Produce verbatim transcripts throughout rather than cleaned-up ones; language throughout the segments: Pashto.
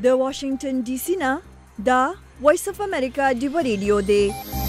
د واشنگټن ډي سي نه دا وایس اف امریکا ډیو ریډیو دی.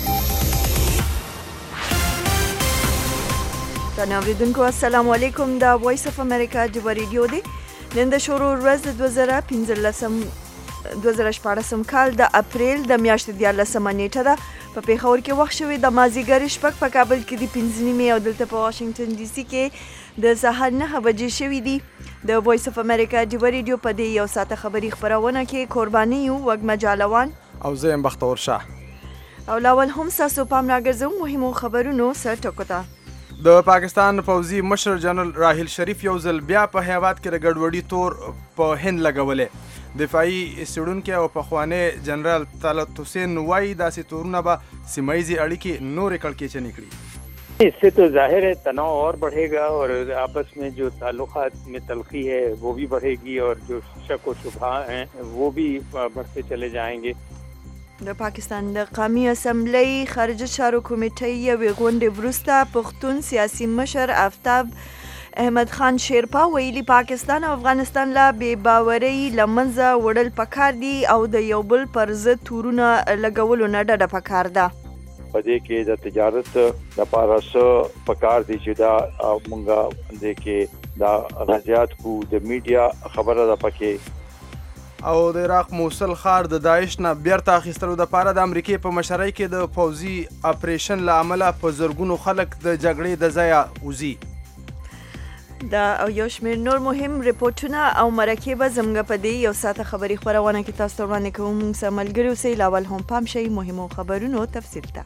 تاسو اوریدونکو السلام علیکم. دا وایس اف امریکا ډیو ریډیو دی. نن د شروع ورځ د دوه زره پنځلسم دوه زره شپاړسم کال د اپریل د میاشتې دیارلسمه نیټه ده. په پیښور کې وخت شوی د مازدیګر شپږ، په کابل کې د پنځه نیمې او دلته په واشنگټن ډي سي کې د سهار نهه بجې شوي دي. د وایس اف امریکا ډیو ریډیو په دې یو ساعته خبري خپرونه کې قرباني یو وګ مجالوان او زه یم بختور شاه. او لاول هم ساسو پام راګرځو مهمو خبرونو سر ټکو ته. د پاکستان پوځي مشر جنرال راحیل شریف یو ځل بیا په هیواد کې د ګډوډي تور په هند لګولې. دفاعي څېړونکی او پخوانی جنرال طلعت حسین وایي داسې تورونه به سیمه ییزې اړیکې نورې کړکېچنې کړي. اس سے تو ظاہر ہے تناؤ اور بڑھے گا اور آپس میں جو تعلقات میں تلخی ہے وہ بھی بڑھے گی اور جو شک و شبہ ہیں وہ بھی بڑھتے چلے جائیں گے. د پاکستان د قومي اسمبلی خارجه چارو کمیټې یوې غونډې وروسته پښتون سیاسي مشر آفتاب احمد خان شیرپا ویلي پاکستان او افغانستان لا بې باورۍ له منځه وړل پکار دي او د یو بل پر ضد تورونه لګولو نه ډډه پکار ده. په دې کې د تجارت لپاره څه پکار دي چې دا مونږه دې کې دا غزيات کو د میډیا خبره ده پکې. او د عراق موصل ښار د داعش نه بیرته اخیستلو دپاره د امریکې په مشرۍ کې د پوځي اپریشن له امله په زرګونو خلک د جګړې د ځایه وځي. دا او یو شمېر نور مهم ریپورټونه او مرکې به زموږ په دې یو ساعته خبري خپرونه کې تاسو ته وړاندې کوو. موږ سره ملګري اوسئ. لاول هم پام شئ مهمو خبرونو تفصیل ته.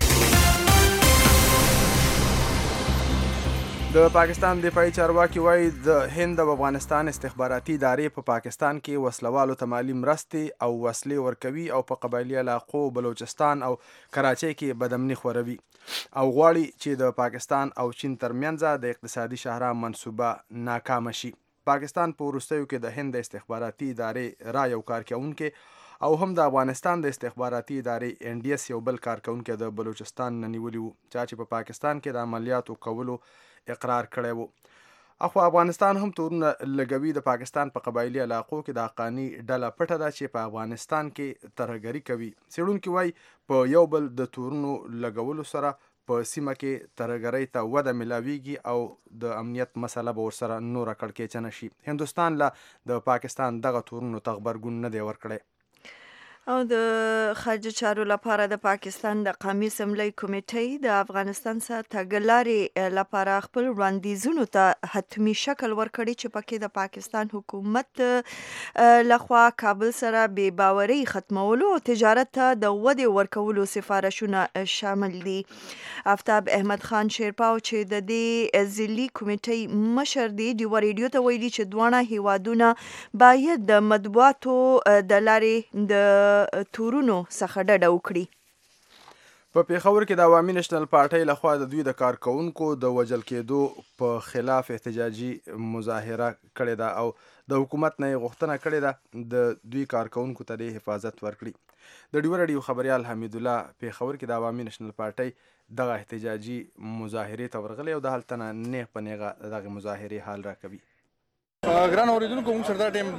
د پاکستان دفاعي چارواکي وایي د هند او افغانستان استخباراتي ادارې په پاکستان کې وسلوالو ته مالي مرستې او وسلې ورکوي او په قبایلي علاقو بلوچستان او کراچۍ کې بدامني خوروي او غواړي چې د پاکستان او چین ترمنځ د اقتصادي شاهراه منصوبه ناکامه شي. پاکستان په وروستیو کې د هند استخباراتي ادارې را یو کارکونکي او هم د افغانستان د استخباراتي ادارې ان ډي اس یو بل کارکونکي د بلوچستان نه نیولي وو چې په پاکستان کې د عملیاتو کولو اقرار کړی وو. اخو افغانستان هم تورونه لګوي. د پاکستان په قبایلي علاقو کې د حقاني ډله پټه ده چې په افغانستان کې ترهګري کوي. څېړونکي وایي په یو بل د تورونو لګولو سره په سیمه کې ترهګرۍ ته وده ملاویږي او د امنیت مسله به ورسره نوره کړکېچنه شي. هندوستان له د پاکستان دغه تورونو ته غبرګون نه دی ورکړی. او د خارجه چارو لپاره د پاکستان د قومي اسمبلی کمیټې د افغانستان سره تګلارې لپاره خپل وړاندیزونو ته حتمی شکل ورکړي چې پکې د پاکستان حکومت لخوا کابل سره بې باورۍ ختمولو او تجارت ته د ودې ورکولو سفارشونه شامل دي. آفتاب احمد خان شیرپا چې د دې ځلي کمیټې مشر دی ډیو ریډیو ته ویلي چې دواړه هیوادونه باید د مطبوعاتو د لارې د تورونو څخه ډډه وکړي. په پیښور کې د عوامي نېشنل پارټۍ لخوا د دوی د کارکونکو د وژل کېدو په خلاف احتجاجي مظاهره کړې ده او د حکومت نه یې غوښتنه کړې ده د دوی کارکونکو ته د حفاظت ورکړي. د ډیو راډیو خبریال حمید الله پیښور کې د عوامي نېشنل پارټۍ دغه احتجاجي مظاهرې ته ورغلی او د هلته نه نیغ په نیغه دغه مظاهرې حال راکوي. ګران اوریدونکو موږ سره دا ټیم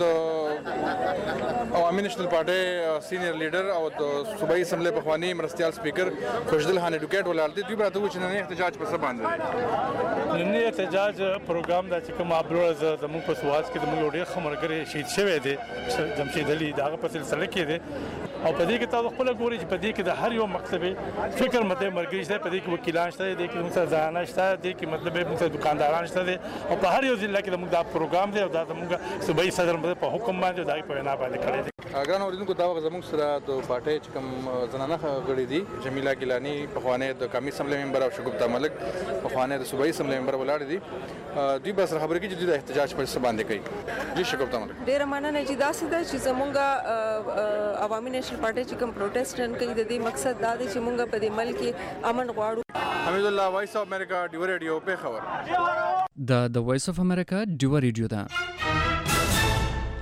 د عوامي نېشنل پارټۍ سینیر لیډر او د صوبایي اسمبلی پخوانی مرستیال سپیکر خوشدل خان اډوکیټ ولاړ دي. دوی به راته ووایي چې نننی احتجاج په څه باندې دی. نننی احتجاج پروګرام دا چې کوم ابلوز زموږ په سواز کې زموږ یو ډېر ښه ملګری شهید شوی دی جمشید علي د هغه په سلسله کې دی او په دې کې تاسو خپله ګورئ چې په دې کې د هر یو مکتبې فکر مطلب ملګري شته. په دې کې وکیلان شته دي، کې موږ سره ځوانان شته دي، کې مطلب موږ سره دکانداران شته دي او په هر یو ضلع کې زموږ دا پروګرام دی او دا زموږ صوبایي صدر په حکم باندې د هغې په وینا باندې کړی دی. ګران اوریدونکو دا وخت زموږ سره د پارټۍ چې کوم زنانه غړي دي جمیله ګیلاني پخوانی د قومي اسمبلی ممبر او شګفتہ ملک پخوانی د صوبایي اسمبلی ممبر ولاړ دي. دوی به سره خبرې کوي چې دوی د احتجاج په څه باندې کوي. جی شګفتہ ملک ډېره مننه چې داسې ده چې زموږ عوامي نېشنل پارټۍ چې کوم پروټیسټ رن کوي د دې مقصد دا دی چې موږ په دې ملک کې امن غواړو. حمید الله وایس اف امریکا ډیو ریډیو پیښور. دا د وایس اف امریکا ډیو ریډیو ده.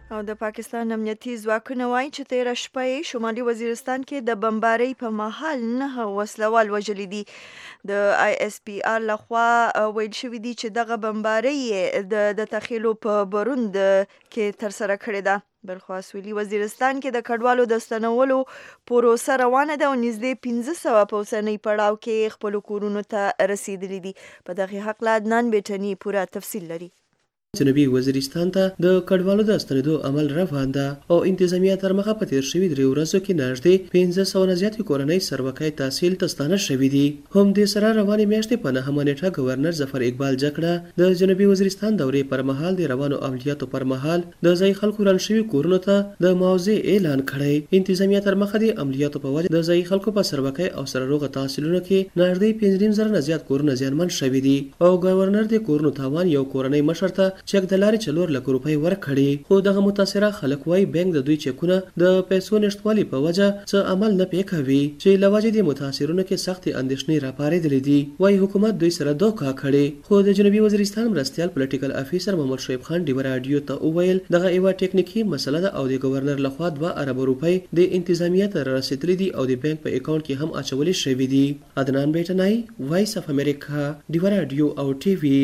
او د پاکستان امنیتي ځواکونه وایي چې تېره شپه یې شمالي وزیرستان کې د بمبارۍ په مهال نه وسلوال وژلي دي. د آی اس پی آر لخوا ویل شوي دي چې دغه بمبارۍ یې د تخیلو په بروند کې ترسره کړې ده. بلخوا سویلي وزیرستان کې د کډوالو د ستنولو پروسه روانه ده او نږدې پنځه سوه په اوسنۍ پړاو کې خپلو کورونو ته رسیدلي دي. په دغې هکله عدنان بیټني پوره تفصیل لري. جنوبي وزیرستان ته د کډوالو د ستنېدو عمل روان ده او انتظامیه تر مخه په تیر شوي درې ورځو کې نږدې پنځه سوه نه زیاتې کورنۍ سروکۍ تحصیل ته ستانه شوي دي. هم دې سره روانې میاشتې په نهمه نیټه ګورنر ظفر اقبال جګړه د جنوبي وزیرستان دورې پر مهال د روانو عملیاتو پر مهال د ځایي خلکو ران شوي کورونو ته د معاوضې اعلان کړی. انتظامیه تر مخه د عملیاتو په وجه د ځایي خلکو په سروکۍ او سره روغه تحصیلونو کې نږدې پنځه نیم زره نه زیات کورونه زیانمن شوي دي او ګورنر د کورونو تاوان یو کورنۍ مشر ته چک د لارې څلور لک روپۍ ورکړي. خو دغه متاثره خلک وایي بانک د دوی چکونه د پیسو نشتوالي په وجه څه عمل نه پې کوي چې له وجې د متاثرونو کې سختې اندېښنې راپارېدلې دي. وایي حکومت دوی سره دوکه کړې. خو د جنوبي وزیرستان مرستیال پولیټیکل افیسر محمد شعیب خان ډیوه راډیو ته وویل دغه یوه ټیکنیکي مسله ده او د ګورنر لخوا دوه اربه روپۍ د انتظامیه ته رارسېدلې دي او د بانک په اکاونټ کې هم اچولې شوي دي. عدنان بیټنی، وایس اف امریکا، ډیوه راډیو او ټي وي.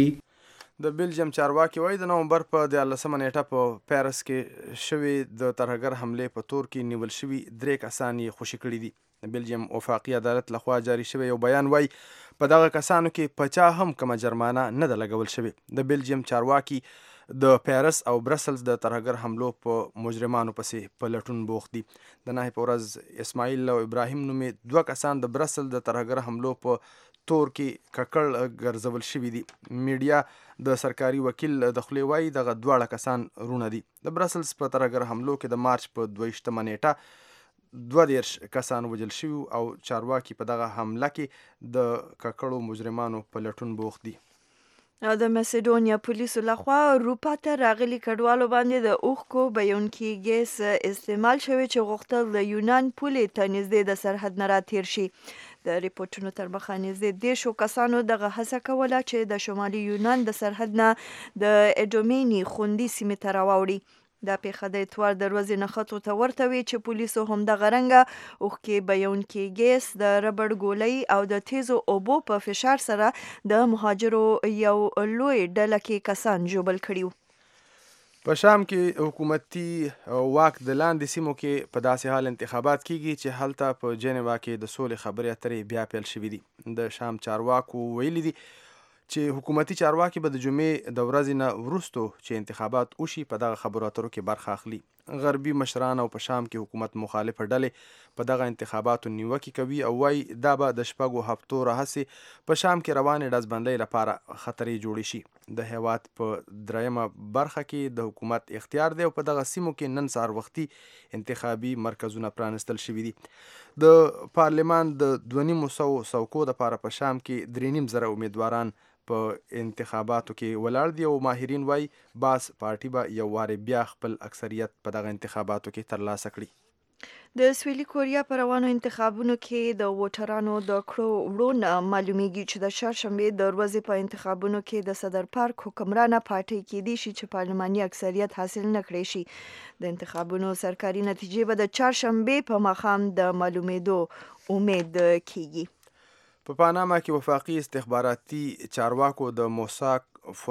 د بلجیم چارواکي وایي د نومبر په دیارلسمه نیټه په پیرس کې شوې د ترهګر حملې په تور کې نیول شوي درې کسان یې خوشي کړي دي. د بلجیم وفاقي عدالت لخوا جاري شوی یو بیان وایي په دغه کسانو کې په چا هم کومه جرمانه نه ده لګول شوې. د بلجیم چارواکي د پیرس او برسلز د ترهګر حملو په مجرمانو پسې په لټون بوخت دي. د نهې په ورځ اسماعیل او ابراهیم نومې دوه کسان د برسل د ترهګر حملو په تور کې ککړ ګرځول شوي دي. میډیا د سرکاري وکیل د خولې وایي دغه دواړه کسان رونه دي. د برسلز په ترهګر حملو کې د مارچ په دوه ویشتمه نیټه دوه دېرش کسان وژل شوي او چارواکي په دغه حمله کې د ککړو مجرمانو په لټون بوخت دي. او د مسیډونیا پولیسو لخوا اروپا ته راغلي کډوالو باندې د اوښکو بهیونکي ګیس استعمال شوی چې غوښتل د یونان پولې ته نږدې د سرحد نه راتېر شي. د ریپورټونو تر مخه نږدې دېرشو کسانو دغه هڅه کوله چې د شمالي یونان د سرحد نه د اډومیني خوندي سیمې ته راواوړي. دا پیښه د اتوار د ورځې نښتو ته ورته وي چې پولیسو همدغه رنګه اوښکې بهیونکي ګیس د ربړ ګولۍ او د تیزو اوبو په فشار سره د مهاجرو یو لوی ډله کې کسان ژوبل کړي وو. په شام کې حکومتي واک د لاندې سیمو کې په داسې حال انتخابات کیږي چې هلته په جنیوا کې د سولې خبرې اترې بیا پیل شوي دي. د شام چارواکو ویلي دي چې حکومتي چارواکي به د جمعې د ورځې نه وروستو چې انتخابات وشي په دغه خبرو اترو کې برخه اخلي. غربي مشران او په شام کې حکومت مخالفه ډلې په دغه انتخاباتو نیوکې کوي او وایي دا به د شپږو هفتو راهیسې په شام کې روانې ډزبندۍ لپاره خطرې جوړې شي. د هیواد په دریمه برخه کې د حکومت اختیار دی او په دغه سیمو کې نن سهار وختي انتخابي مرکزونه پرانستل شوي دي. د پارلمان د دوه نیمو سوو څوکو دپاره په شام کې درې نیم زره امیدواران په انتخاباتو کې ولاړ دي او ماهرین وایي باس پارټي به یو وارې بیا خپل اکثریت په دغه انتخاباتو کې ترلاسه کړي. د سویلي کوریا په روانو انتخابونو کې د ووټرانو د کړو وړو نه معلومیږي چې د چهارشنبې د ورځې په انتخابونو کې د صدر پارک حکمرانه پارټۍ کېدی شي چې پارلماني اکثریت حاصل نه کړی شي. د انتخابونو سرکاري نتیجې به د چهارشنبې په ماښام د معلومېدو امید کېږي. په پاناما کې وفاقي استخباراتي چارواکو د موساک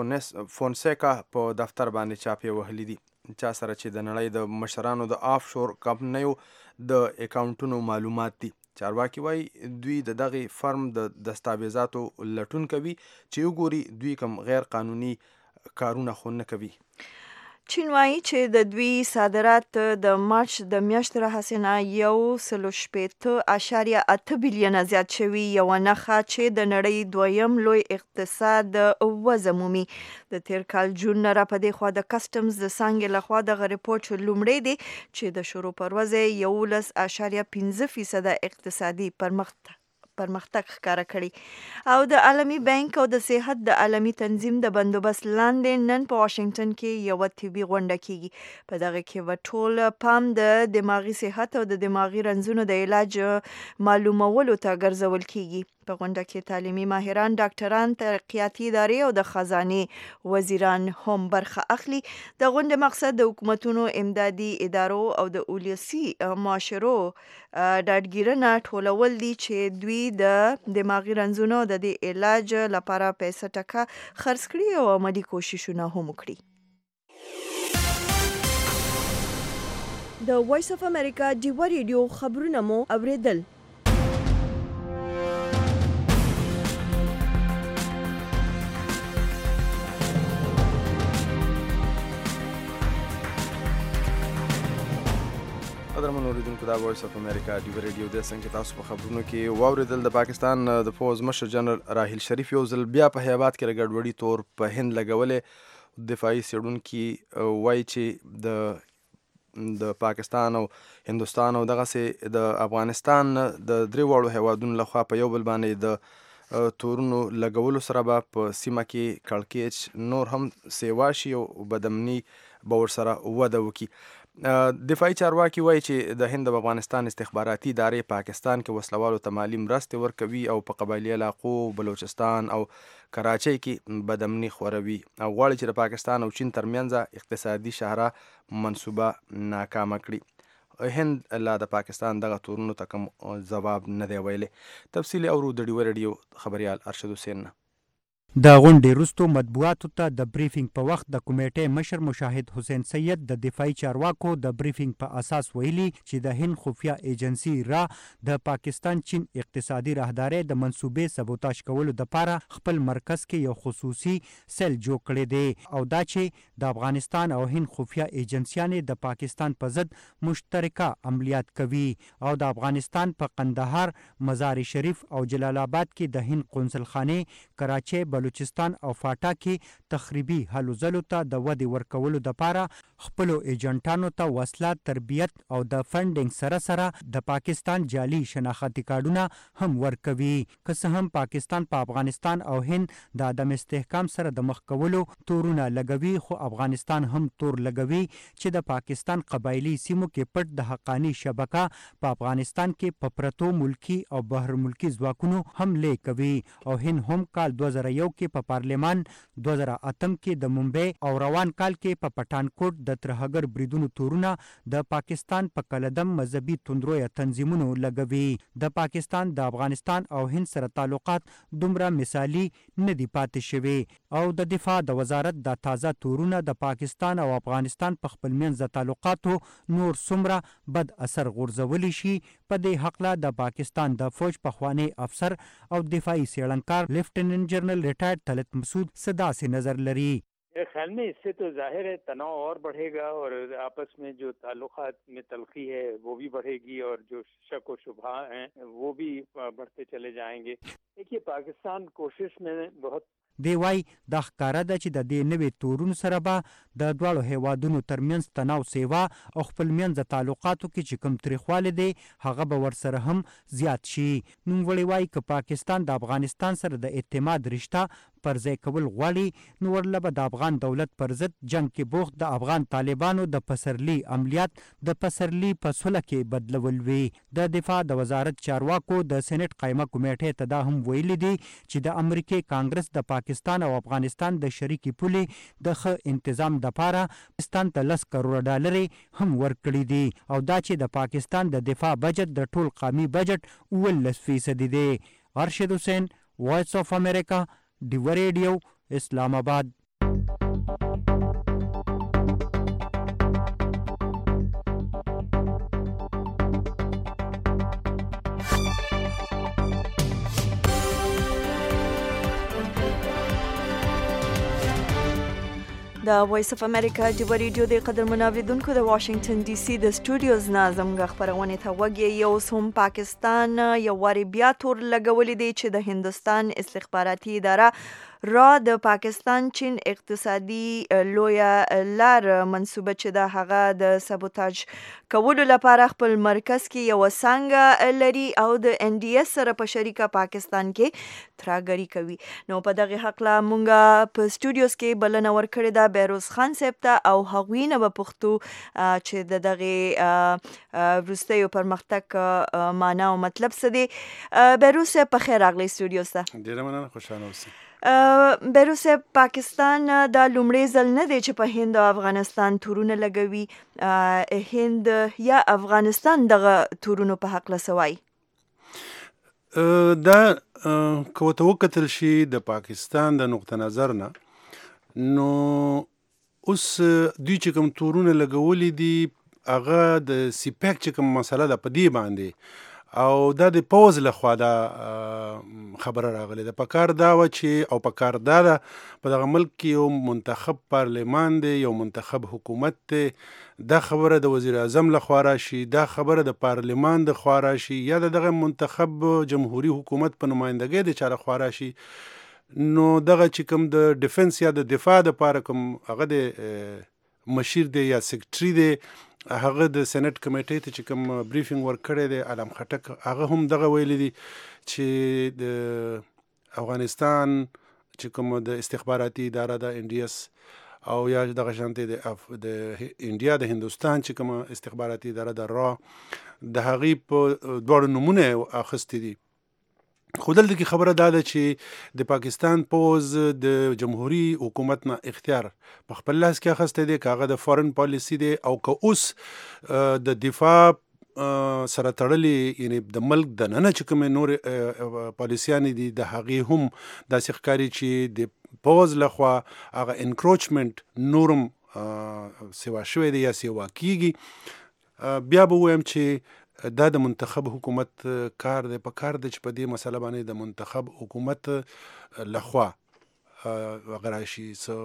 فونسیکا په دفتر باندې چاپې وهلي دي چا سره چې د نړۍ د مشرانو د آف شور کمپنیو د اکاونټونو معلومات دي. چارواکي وایي دوی د دغې فرم د دستاویزاتو لټون کوي چې وګوري دوی کوم غیر قانوني کارونه خو نه کوي. چین وایي چې د دوی صادرات د مارچ د میاشتې راهیسې نه یو سلو شپېته اعشاریه اته بیلیونه زیات شوي، یوه نښه چې د نړۍ دویم لوی اقتصاد وضع مومي. د تیر کال جون نه را په دې خوا د کسټمز د څانګې لخوا دغه ریپورټ لومړی دی چې د شروع پر ورځ یولس اعشاریه پنځه فیصده اقتصادي پرمختګ پرمختګ ښکاره کړي. او د عالمي بانک او د صحت د عالمي تنظیم د بندوبست لاندې نن په واشنګټن کې یوه طبي غونډه کیږي. په دغه کې به ټول پام د دماغي صحت او د دماغي رنځونو د علاج معلومولو ته ګرځول کیږي. په غونډه کې تعلیمي ماهران، ډاکټران، ترقیاتي ادارې او د خزانې وزیران هم برخه اخلي. د غونډې مقصد د حکومتونو، امدادي ادارو او د ولسي معاشرو ډاډګیرنه ټولول دي چې دوی د دماغي رنځونو د دې علاج لپاره پیسې ټکا خرڅ کړي او عملي کوششونه هم وکړي. د وایس اف امریکا ډیوا ریډیو خبرونه مو اوریدل. قدرمن اوریدونکو، دا وایس اف امریکا ډیوا ریډیو د څنګه تاسو په خبرونو کې واوریدل. د پاکستان د فوز مشر جنرال راحیل شریف یو ځل بیا په هیواد کې ګډوډي تور په هند لګولې. دفاعي څېړونکي وایي چې د د پاکستان او هندوستان او دغه سي د افغانستان د درې وړو هیوادونو لخوا په یو بل باندې د تورونو لګولو سره به په سیمه کې کړکېچ نور هم سیوا شي او بدامني به ورسره وده وکړي. دفاعي چارواکي وایي چې د هند او افغانستان استخباراتي ادارې پاکستان کې وسلوالو ته مالي مرستې ورکوي او په قبایلي علاقو بلوچستان او کراچۍ کې بدامني خوروي او غواړي چې د پاکستان او چین ترمنځ اقتصادي شاهره منصوبه ناکامه کړي. هند لا د پاکستان دغه تورونو ته کوم ځواب نه دی ویلی. تفصیلي اورو د ډیوا ریډیو خبریال ارشد حسین نه. د غونډې وروسته مطبوعاتو ته د بریفینګ په وخت د کمیټې مشر مشاهد حسین سید د دفاعي چارواکو د بریفینګ په اساس ویلي چې د هند خفیه ایجنسی را د پاکستان چین اقتصادي راهداري د منصوبې سبوتاژ کولو لپاره خپل مرکز کې یو خصوصي سیل جوړ کړی دی او دا چې د افغانستان او هند خفیه ایجنسیانې د پاکستان په ضد مشترکه عملیات کوي او د افغانستان په قندهار، مزار شریف او جلال آباد کې د هند قونسلخانه، کراچۍ، بلوچستان او فاټا کې تخریبي هلو ځلو ته د ودې ورکولو لپاره خپلو ایجنټانو ته وسله، تربیت او د فنډینګ سره سره د پاکستان جعلي شناختی کارډونه هم ورکوي. که څه هم پاکستان په پا افغانستان او هند د عدم استحکام سره د مخ کولو تورونه لګوي، خو افغانستان هم تور لګوي چې د پاکستان قبایلی سیمو کې پټ د حقانی شبکه په افغانستان کې په پرتو ملکی او بهر ملکی ځواکونو حمله کوي او هند هم کال دوه زره یو کې په پارلمان، دوه زره اتم کې د ممبئی او روان کال کې په پټانکوټ د ترهګر بریدونو تورونه د پاکستان په کلدم مذهبي توندروي تنظیمونو لګوي. د پاکستان د افغانستان او هند سره تعلقات دومره مثالی نه دی پاتې شوی او د دفاع د وزارت د تازه تورونه د پاکستان او افغانستان په خپل منځ د تعلقاتو نور څومره بد اثر غورځولی شي. په دې حقله د پاکستان د فوج پخوانی افسر او دفاعي څېړنکار لیفټیننټ جنرل ریټائرډ طلعت مسعود صدا سے نظر لری. خیال میں اس سے تو ظاہر ہے تناؤ اور بڑھے گا اور آپس میں جو تعلقات میں تلخی ہے وہ بھی بڑھے گی اور جو شک و شبہ ہیں وہ بھی بڑھتے چلے جائیں گے. دیکھیے پاکستان کوشش میں بہت دی وای د ښکارا ده چې د دې نوې تورونو سره به د دواړو هیوادونو ترمنځ تناو سیوا او خپل منځ تعلقاتو کې چې کوم تریخوالی دی هغه به ورسره هم زیات شي. نوموړی وایي که پاکستان د افغانستان سره د اعتماد رشته پر ځای کول غواړي نو ورله به د افغان دولت پر ضد جنگ کې بوخت د افغان طالبانو د پسرلي عملیات د پسرلي په سوله کې بدلول وي. د دفاع د وزارت چارواکو د سېنات قایمه کمیټې ته دا هم ویلي دي چې د امریکای کانګرس د پاکستان او افغانستان د شریکي پولې د ښه انتظام دپاره پاکستان ته لس کروړه ډالرې هم ورکړي دي او دا چې د پاکستان د دفاع بجټ د ټول قومي بجټ اوولس فیصدي دی. ارشد حسین، وایس آف امریکا، ډیوا ریډیو، اسلام آباد. د وایس اف امریکا ډیوا ریډیو د قدر منوریدونکو د واشنگټن ډي سي د سټوډیوز نه زموږ خبرونه ته وګورئ. یو سوم پاکستان یو واری بیا تور لګولې دی چې د هندستان استخباراتي اداره را د پاکستان چین اقتصادي لویه لار منصوبه چې د هغه د سبوتاج کولو لپاره خپل مرکز کې یو څنګه لري او د ان ډي اس سره په شریکه پاکستان کې تراګری کوي. نو په دغه حق لا مونږه په سټوډیوز کې بلنه ورکړې ده بیروز خان صاحب ته او هغوی نه به پښتو چې د دغه وروستیو پرمختګ معنا او مطلب څه دی. بیروز صاحب په خیر راغلی سټوډیوز ته. ډیره مننه، خوشاله اوسئ. بیروز صاحب، پاکستان دا لومړی ځل نه دی چې په هند او افغانستان تورونه لګوي. هند یا افغانستان دغه تورونو په هکله څه وایي؟ دا که ورته وکتل شي د پاکستان د نقطه نظر نه، نو اوس دوی چې کوم تورونه لګولي دي هغه د سیپیک چې کوم مسله ده په دې باندې او دا د پوز لخوا دا خبره راغلی ده. پکار دا و چې او پکار دا ده په دغه ملک کې یو منتخب پارلمان دی، یو منتخب حکومت دی. دا خبره د وزیر اعظم لخوا راشي، دا خبره د پارلمان د خوا راشي، یا د دغه منتخب جمهوری حکومت په نمایندګۍ د چا لخوا راشي، نو دغه چې کوم د ډیفنس یا د دفاع دپاره کوم هغه د مشیر دی یا سیکرټري دی، هغه د سینټ کمیټې ته چې کوم بریفینګ ورکړی دی علم خټک، هغه هم دغه ویلی دي چې د افغانستان چې کوم د استخباراتي اداره ده ان ډي اس او یا دغه شانتې د د انډیا د هندوستان چې کوم استخباراتي اداره ده را، د هغې په دواړو نومونه اخیستي دي. خو دلته کې خبره دا ده چې د پاکستان پوز د جمهوری حکومت نه اختیار په خپل لاس کې اخیستی دی، که هغه د فارن پالیسي دی او که اوس د دفاع سره تړلې، یعنی د ملک د ننه چې کومې نورې پالیسیانې دي د هغې هم داسې ښکاري چې د پوز لخوا هغه انکروچمنټ نورم سیوا شوی دی یا سیوا کیږي. بیا به ووایم چې دا د منتخب حکومت کار دی. په کار دی چې په دې مسله باندې د منتخب حکومت لخوا هغه راشي،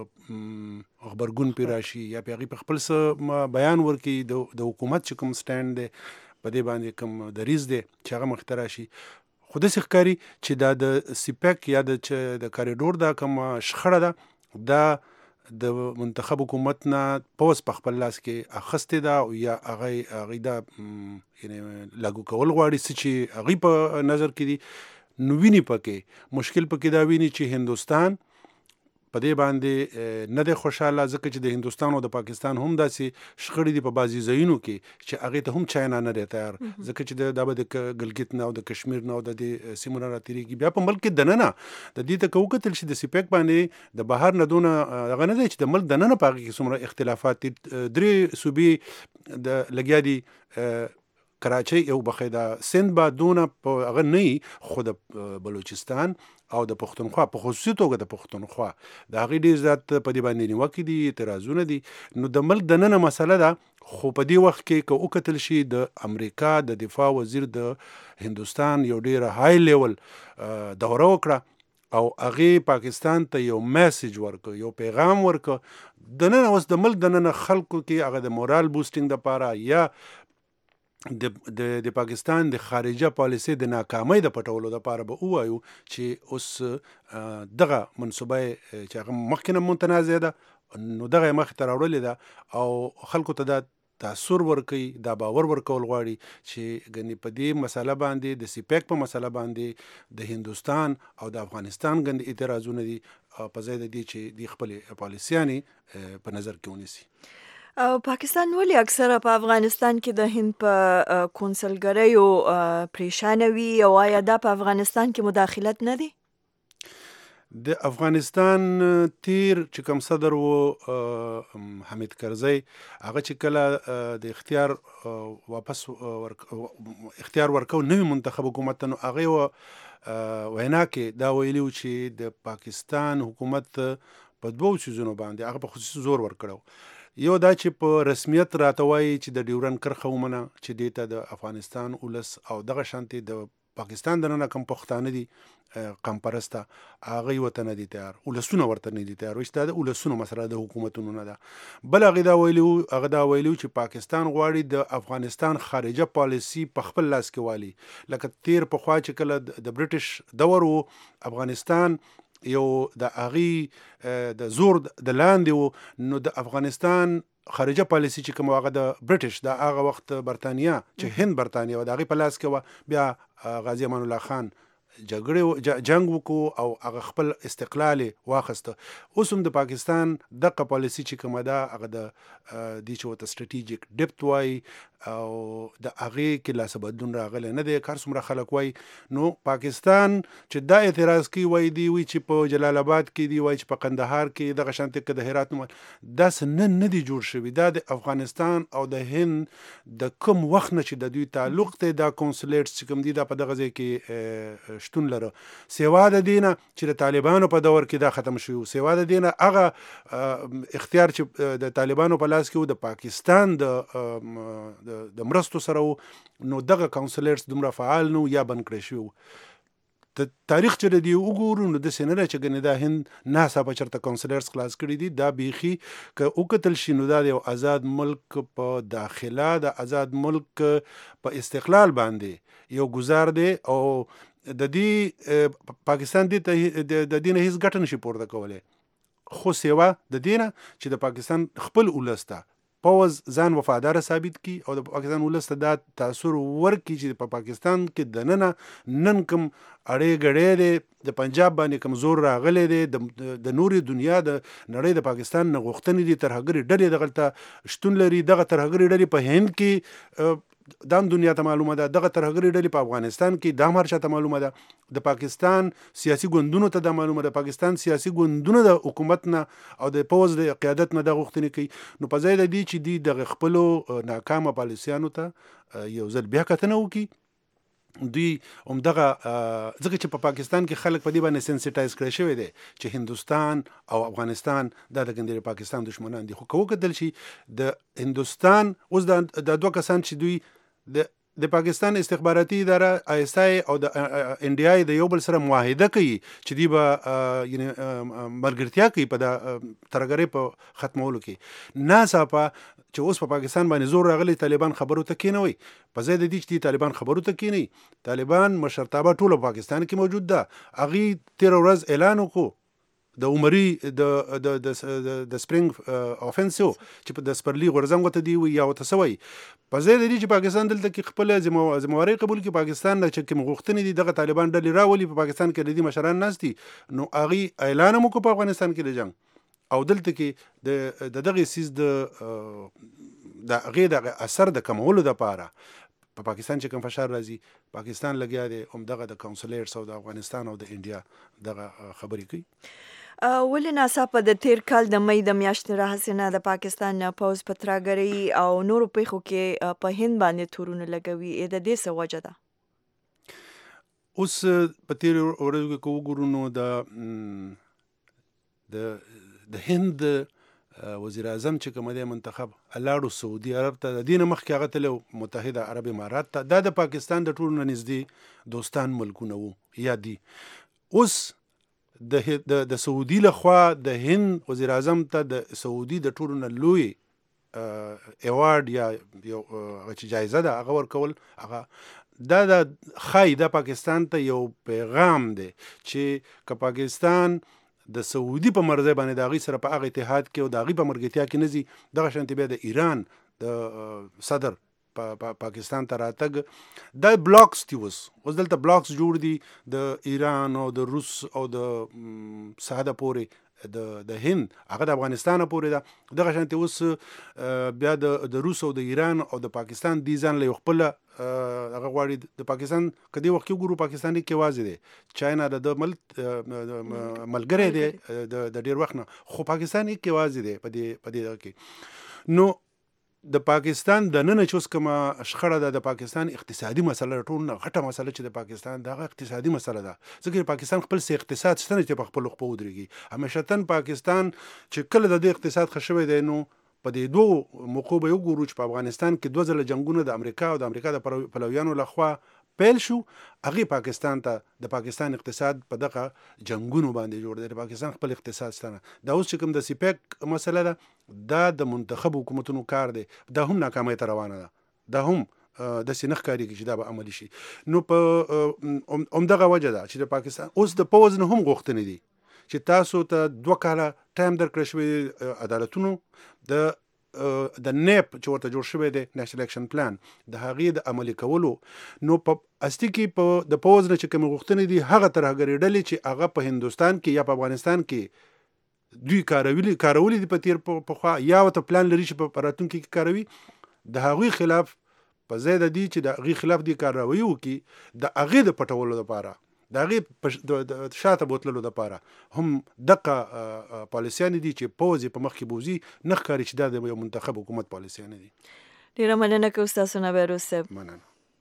څه غبرګون پې راشي یا پې هغې په خپل څه بیان ورکړي، د حکومت چې کوم سټینډ دی په دې باندې کوم دریځ دی چې هغه مخته راشي. خو داسې ښکاري چې دا د سیپیک یا د د کاریډور دا کوم شخړه ده، دا د منتخب حکومت نه پوز په خپل لاس کې اخیستې ده او یا هغه هغې دا یعنې لاګو کول غواړي څه چې هغې په نظر کې دي. نو ویني پکې مشکل پکې دا ویني چې هندوستان په دې باندې نه دی خوشحاله، ځکه چې د هندوستان او د پاکستان هم داسې شخړې دي په بعضې ځایونو کې چې هغې ته هم چاینا نه دی تیار، ځکه چې دا به د ګلګت نه او د کشمیر نه او د دې سیمو نه راتېرېږي. بیا په ملک کې دننه د دې ته که وکتل شي د سیپیک باندې د بهر نه دونه هغه نه دی چې د ملک دننه په هغې کې څومره اختلافات دي. درې صوبې د لګیا دي، کراچۍ یو بخی د سند به دونه په هغه نه وي، خو د بلوچستان او د پښتونخوا په خصوصي توګه د پښتونخوا د هغې ډېر زیات په دې باندې نیوکې دي، اعتراضونه دي. نو د ملک دننه مسله ده. خو په دې وخت کې که وکتل شي د امریکا د دفاع وزیر د هندوستان یو ډېره های لیول دوره وکړه او هغې پاکستان ته یو میسیج ورکړ، یو پیغام ورکړ. دننه اوس د ملک دننه خلکو کې هغه د مورال بوسټینګ دپاره یا د د د پاکستان د خارجه پالیسي د ناکامۍ د پټولو دپاره به ووایو چې اوس دغه منصوبه چې هغه مخکې نه متنازع ده، نو دغه یې مخې ته راوړلې ده او خلکو ته دا تاثر ورکوي، دا باور ورکول غواړي چې ګنې په دې مسله باندې د سیپیک په مسله باندې د هندوستان او د افغانستان ګنې اعتراضونه دي په ځای د دې چې د خپلې پالیسیانې په نظر کې ونیسي. او پاکستان ولې اکثره په افغانستان کې د هند په کونسلګریو پریشانه وي او آیا دا په افغانستان کې مداخلت نه دی؟ د افغانستان تیر چې کوم صدر و حمید کرزی، هغه چې کله د اختیار واپس ورک اختیار ورکو نوی منتخب حکومت ته، نو هغې وینا کې دا ویلي و چې د پاکستان حکومت په دوو څیزونو باندې هغه په خصوصي زور ورکړی. یو دا چې په رسمیت راته وایي چې د ډیورنډ کرښه ومنه چې دې ته د افغانستان ولس او دغه شانتې د پاکستان دننه کوم پښتانه دي قم پرسته، هغوی ورته نه دي تیار، ولسونه ورته نه دي تیار. وایي دا د ولسونو مسله د حکومتونو نه ده. بل هغې دا ویلي هغه دا ویلي چې پاکستان غواړي د افغانستان خارجه پالیسي په خپل لاس کې والي. لکه تیر پخوا چې کله د برټش دور و، افغانستان یو د هغې د زور د لاندې و، نو د افغانستان خارجه پالیسي چې کوم هغه د برټش د هغه وخت برتانیا چې هند برتانیا و د هغې په لاس کې وه، بیا غازي امان الله خان جګړې جنگ وکړو او هغه خپل استقلال واخیسته. اوس هم د پاکستان دغه پالیسي چې کومه ده هغه د دې چې ورته سټریټیجیک ډپت وایي او د هغې کې لاسه بدلون راغلی نه دی. کار څومره خلک وایي نو پاکستان چې دا اعتراض کوي، وایي دی وایي چې په جلال آباد کې دی، وایي چې په قندهار کې دغه شانتې که د هرات نوم داسې نن نه دی جوړ شوي. دا د افغانستان او د هند د کوم وخت نه چې د دوی تعلق دی، دا کونسلیټس چې کوم دي دا په دغه ځای کې شتون لره. سیوا د دې نه چې د طالبانو په دور کې دا ختم شوي، سیوا د دې نه هغه اختیار چې د طالبانو په لاس کې و د پاکستان د د مرستو سره و، نو دغه کونسلیټس دومره فعال نو یا بند کړی شوي و. د تاریخ چې دی وګورو نو داسې نه ده چې ګنې دا هند ناڅاپه چېرته کونسلیټس خلاص کړي دي. دا بیخي که وکتل شي نو دا د یو آزاد ملک په داخله د آزاد ملک په استقلال باندې یو ګزار دی او د دې پاکستان دې ته د دې نه هېڅ ګټه نشي پورته کولی. خو سیوا د دې نه چې د پاکستان خپل ولس ته پوز ځان وفاداره ثابت کی او د پاکستان ولس ته دا تاثر ورکړي چې په پاکستان کې دننه نن کوم اړې ګړې دی د پنجاب باندې کوم زور راغلی دی، د نورې دنیا د نړۍ د پاکستان نه غوښتنې دي ترهګرې ډلې دغلته شتون لري. دغه ترهګرې ډلې په هند کې دا هم دنیا ته معلومه ده، دغه ترهګرې ډلې په افغانستان کې دا هم هر چا ته معلومه ده، د پاکستان سیاسي ګوندونو ته دا معلومه ده، پاکستان سیاسي ګوندونه د حکومت نه او د پوز د قیادت نه دا غوښتنې کوي. نو په ځای د دې چې دوی دغه خپلو ناکامه پالیسیانو ته یو ځل بیا کتنه وکړي، دوی همدغه ځکه چې په پاکستان کې خلک په دې باندې سنسیټایز کړی شوی دی چې هندوستان او افغانستان دا د ګندې پاکستان دشمنان دي. خو که وکتل شي د هندوستان اوس د دوه کسان چې دوی د د پاکستان استخباراتي اداره آی اس آی او د ان ډي آی د یو بل سره معاهده کوي چې دوی به یعنی ملګرتیا کوي په د ترهګرۍ په ختمولو کې. ناڅاپه چې اوس په پاکستان باندې زور راغلی، طالبان خبرو ته کېنوي. په ځای د دې چې طالبان خبرو ته کېنوي، طالبان مشرتابه ټوله پاکستان کې موجود ده. هغې تېره ورځ اعلان وکړو د عمري د د د سپرینګ اوفنسیو چې په د سپرلي غورځنګ ورته دی وي یا ورته څه وایي. په ځای د دې چې پاکستان دلته کې خپله ذموارۍ قبول کړي، پاکستان نه چې کوم غوښتنې دي دغه طالبان ډلې راولي، په پاکستان کې د دې مشران ناست دي، نو هغې اعلان هم وکړو په افغانستان کې د جنګ او دلته کې د دغې څیز د د هغې دغه اثر د کمولو دپاره په پاکستان چې کوم فشار راځي، پاکستان لګیا دی همدغه د کونسلیټس او د افغانستان او د انډیا دغه خبرې کوي. ولې ناڅاپه د تیر کال د مۍ د میاشتې راهیسې نه د پاکستان پوځ په ترهګرۍ او نورو پیښو کې په هند باندې تورونه لګوي؟ د دې څه وجه ده؟ اوس په تېرو ورځو کې که وګورو نو د د هند وزیر اعظم چې کوم دی منتخب لاړو سعودي عرب ته، د دې نه مخکې هغه تللی متحده عرب امارات ته. دا د پاکستان د ټولو نه نږدې دوستان ملکونه وو یا دي. اوس د د سعودي لخوا د هند وزیر اعظم ته د سعودي د ټولو نه لوی ایوارډ یا یو هغه چې جایزه ده هغه ورکول، هغه دا د ښایي دا پاکستان ته یو پیغام دی چې که پاکستان د سعودي په مرضی باندې د هغې سره په هغه اتحاد کې او د هغې په ملګرتیا کې نه ځي، دغه شانتې بیا د ایران د صدر په پا پاکستان ته راتګ دا بلاکس دي. اوس اوس دلته بلاکس جوړ دي د ایران او د روس او د ساده پورې د د هند، هغه د افغانستان پورې ده. دغه شانتې اوس بیا د د روس او د ایران او د پاکستان دې ځان له یو خپله هغه غواړي. د پاکستان که دې وخت کې وګورو پاکستان کې یوازې دی، چاینا د ده ملګری دی د ډېر وخت نه، خو پاکستان کې یوازې دی په دې په دې کې. نو د پاکستان د ننه چې اوس کومه شخړه ده، د پاکستان اقتصادي مسله ټول نه غټه مسله چې د پاکستان دغه اقتصادي مسله ده، ځکه چې پاکستان خپل سي اقتصاد شته نه چې په خپلو خپو ودرېږي. همیشتن پاکستان چې کله د دې اقتصاد ښه شوی دی نو په دې دوو موقعو به وګورو چې په افغانستان کې دوه ځله جنګونه د امریکا او د امریکا د پلویانو لخوا پیل شو، هغې پاکستان ته د پاکستان اقتصاد په دغه جنګونو باندې جوړ دی. د پاکستان خپل اقتصاد شته نه. دا اوس چې کوم د سیپیک مسله ده دا د منتخب حکومتونو کار دی، دا هم ناکامۍ ته روانه ده، دا هم داسې نه ښکارېږي چې دا به عملي شي. نو په همدغه وجه ده چې د پاکستان اوس د پوځ نه هم غوښتنې دي چې تاسو ته دوه کاله ټایم درکړی شوی عدالتونو د د نیپ چې ورته جوړ شوی دی نېشنل اکشن پلان د هغې د عملي کولو نو په اصلي کې په د پوز نه چې کوم غوښتنې دي هغه ترهګرې ډلې چې هغه په هندوستان کې یا په افغانستان کې دوی کارولي کارولي دي په تیر په خوا یا ورته پلان لري چې په راتلونکي کې کاروي د هغوی خلاف په ځای د دې چې د هغې خلاف دي کاروي وکړي د هغې د پټولو لپاره د هغې د شاته بوتللو دپاره هم دغه پالیسیانې دي چې پوځ یې په مخکې بوځي نه ښکاري چې دا د یو منتخب حکومت پالیسیانې دي. ډېره مننه کوو ستاسو نه بیروز صاحب. مننه.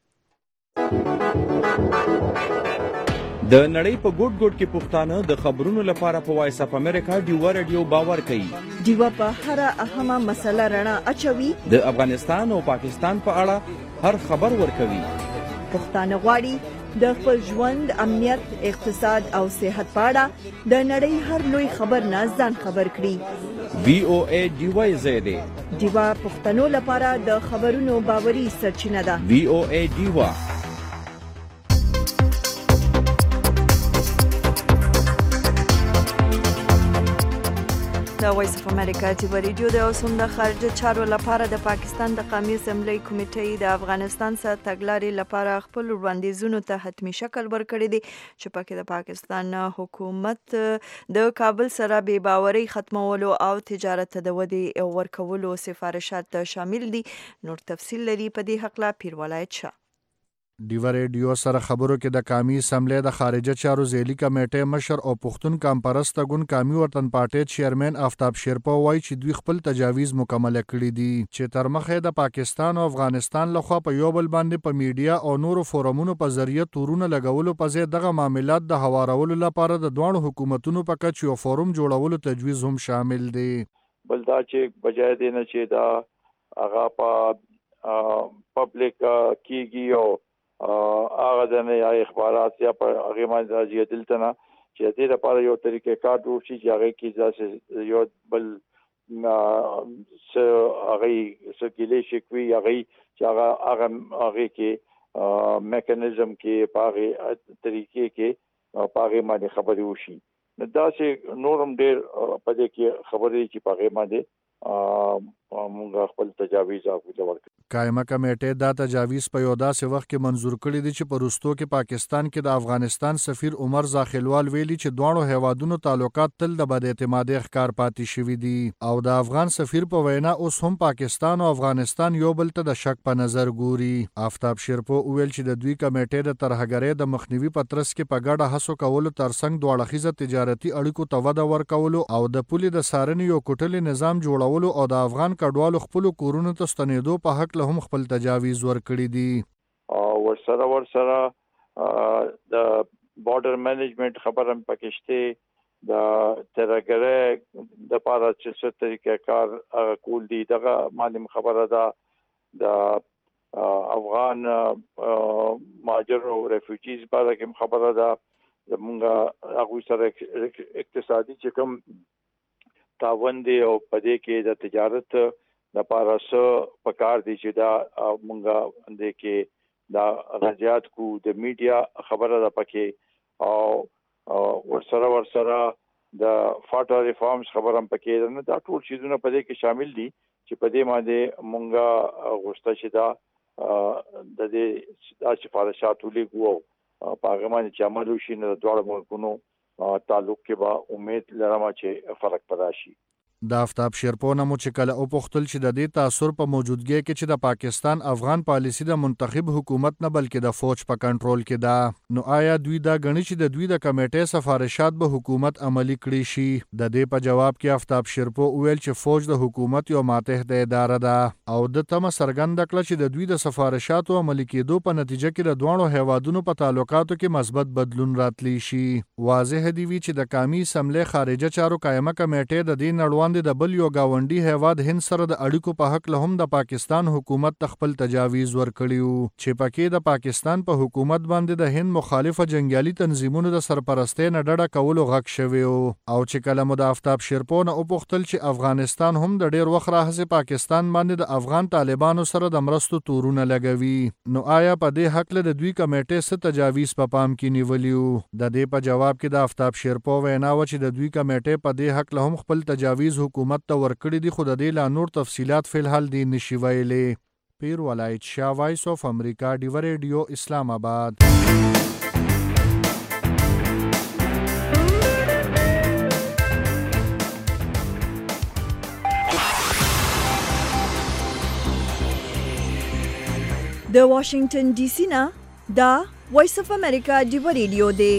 د نړۍ په ګوټ ګوټ کې پښتانه د خبرونو لپاره په وایس اف امریکا ډیوا رادیو باور کوي. ډیوا په هر اهمه مسله رڼا اچوي. د افغانستان او پاکستان په اړه هر خبر ورکوي. پښتانه غواړي د خپل ژوند، امنیت، اقتصاد او صحت په اړه د نړۍ هر لوی خبر نه ځان خبر کړي. وی او ای ډیوا زیاده ډیوا پښتنو لپاره د خبرونو باوري سرچینه ده. وی او ای ډیوا. د وایس اف امریکا ډیوا رادیو د اوسم د خارجه چارو لپاره د پاکستان د قومي اسمبلی کمیټې د افغانستان سره تګلارې لپاره خپل وړاندیزونو ته حتمی شکل ورکړی دی چې پکې د پاکستان حکومت د کابل سره بې باورۍ ختمولو او تجارت ته د ودې ورکولو سفارشات شامل دي. نور تفصیل لري په دې حق لا پیر ولایت شاه. ډیوا ریډیو سره خبرو کې د قومي اسمبلی د خارجه چارو ځایلي کمیټې مشر او پښتون کمپرسته ګوند قومي وطن پارټي چیرمن آفتاب شیرپا وایي چې دوی خپل تجاویز مکمل کړي دي چې تر مخه د پاکستان او افغانستان لخوا په یو بل باندې په میډیا او نورو فورمونو په ذریعہ تورونه لګولو په ځای دغه معاملات د هوارولو لپاره د دوه حکومتونو په کچ یو فورم جوړولو تجویز هم شامل دی. بل دا چې بجای دی نه چې دا هغه په پبلک کیږي او هغه د نه اخبارات یا په هغه باندې راځي دلته نه چې دې لپاره یو طریقې کار جوړ شي چې هغه کې ځاسه یو بل س هغه سکیلې شي هغه چې هغه هغه هغه کې میکانیزم کې په هغه طریقې کې په هغه باندې خبرې وشي. دا چې نورم ډېر په دې کې خبرې چې په هغه باندې موږ خپل تجاویز او ورکړو. قائمه کمیټې دا تجاویز په یو داسې وخت کې منظور کړی دی چې په روستو کې پاکستان کې د افغانستان سفیر عمر زاخیلوال ویلي چې دواړو هیوادونو تعلقات تل د بد اعتمادۍ ښکار پاتې شوي دي او د افغان سفیر په وینا اوس هم پاکستان او افغانستان یو بل ته د شک په نظر ګوري. آفتاب شیرپو ویل چې د دوی کمیټې د ترهګرۍ د مخنیوي په ترڅ کې په ګډه هڅو کولو ترڅنګ دوه اړخیزه تجارتي اړیکو ته وده ورکولو او د پولې د څارنې یو کوټلي نظام جوړولو او د افغان کډوالو خپل کورونو ته ستنېدو په حق له هم خپل تجاویز ورکړي دي. او ورسره ورسره د بارډر مینجمنت خبره پکشته د ترګره د پاره چې څه طریقې کار کول دي دغه معلوم خبره ده. د افغان مهاجر او ریفیوجیز باره کې خبره ده. زمونږ هغه سره اقتصادي چې کوم تعاون دی او پدې کې د تجارت د پاره سره پکار دي چې دا مونږه د کې دا غزيات کو د میډیا خبره ده پکې او ورسره ورسره د فاټا ریفارمز خبره هم پکې ده. دا ټول چیزونه پدې کې شامل دي چې پدې باندې مونږه غوښته شي دا د دې سفارشات ولګو په هغه باندې چې عمل وشي نه دواړو ملکونو تعلق کې به امید لرم چې فرق پیدا شي. د آفتاب شیرپو نه مو چې کله وپوښتل چې د دې تاثر په موجودګۍ کې چې د پاکستان افغان پالیسي د منتخب حکومت نه بلکې د فوج په کنټرول کې ده نو آیا دوی دا غني چې د دوی د کمیټې سفارشات به حکومت عملی کړي شي؟ د دې په جواب کې آفتاب شیرپو ویل چې فوج د حکومت یو ماتحده اداره ده او د تمه څرګنده کړه چې د دوی د سفارشاتو عملی کېدو په نتیجه کې د دوه هیوادونو په تعلقاتو کې مثبت بدلون راتلی شي. واضح دی وی چې د قومي اسمبلی خارجه چارو قائمه کمیټې د دې نړوند باندې د بل یو گاونډي هیواد هند سره د اړیکو په حق له هم د پاکستان حکومت خپل تجاویز ورکړي وو چې پکې د پاکستان په حکومت باندې د هند مخالفه جنگیالي تنظیمونو د سرپرستۍ نه ډډه کولو غږ شوی وو او چې کله مو د آفتاب شیرپو نه وپوښتل چې افغانستان هم د ډیر وخت راهیسې پاکستان باندې د افغان طالبانو سره د مرستو تورونه لګوي نو آیا په دې حق له د دوی کمیټې څه تجاویز په پام کې نیولي وو د دې په جواب کې د آفتاب شیرپو وینا و چې د دوی کمیټې په دې حق له هم خپل تجاویز حکومت ته ورکړي دي خو د دې لا نور تفصیلات فی الحال دی نشي ویلي پیر ولایت شاه وایس اف امریکا ډیو ریډیو اسلام آباد د واشنگټن ډي سي نه دا وایس اف امریکا ډیو ریډیو دی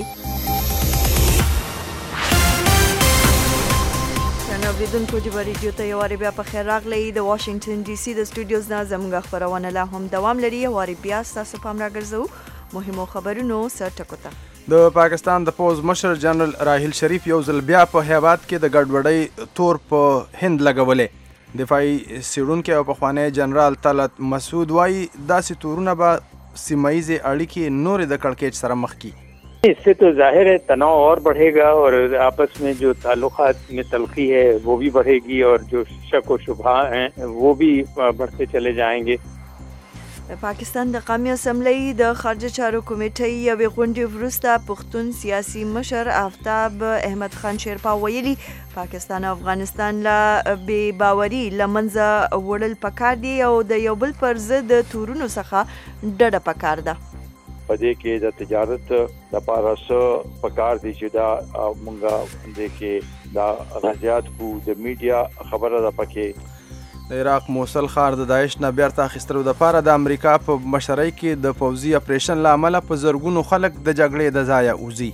اوریدونکو ډیو ریډیو ته یو واری بیا په خیر راغلی د واشنگټن ډي سي د سټوډیوز نه زموږ خبرونه لا هم دوام لري یو واری بیا تاسو پام راګرځو مهمو خبرونو سره ټکوته د پاکستان د پوز مشر جنرال راحیل شریف یو ځل بیا په هیواد کې د ګډوډۍ تور په هند لګولې دفاعي سیړونکي او پخوانی جنرال طلعت مسعود وایي داسې تورونه به سیمه ییزې اړیکې نورې د کړکېچ سره مخ کړي इससे तो जाहिर है तनाव और बढ़ेगा और आपस में जो ताल्लुकात में तलखी है वो भी बढ़ेगी और जो शक व शुबहा हैं वो भी बढ़ते चले जाएंगे د پاکستان د قومي اسمبلی د خارجه چارو کمیټې یوې غونډې وروسته پښتون سیاسي مشر آفتاب احمد خان شیرپا ویلي پاکستان او افغانستان له بې باوري له منځه وړل پکار دي او د یو بل پر ضد د تورونو څخه ډډه پکار ده په دې کې د تجارت لپاره څه پکار دي چې دا مونږه دې کې دا غزيات کو د میډیا خبره ده پکې د عراق موصل ښار د داعش نه بیرته اخیستلو دپاره د امریکا په مشرۍ کې د پوځي اپریشن له امله په زرګونو خلک د جګړې د ځایه وځي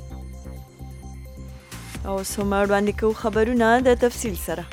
او سمه وړاندې کوو خبرونه د تفصیل سره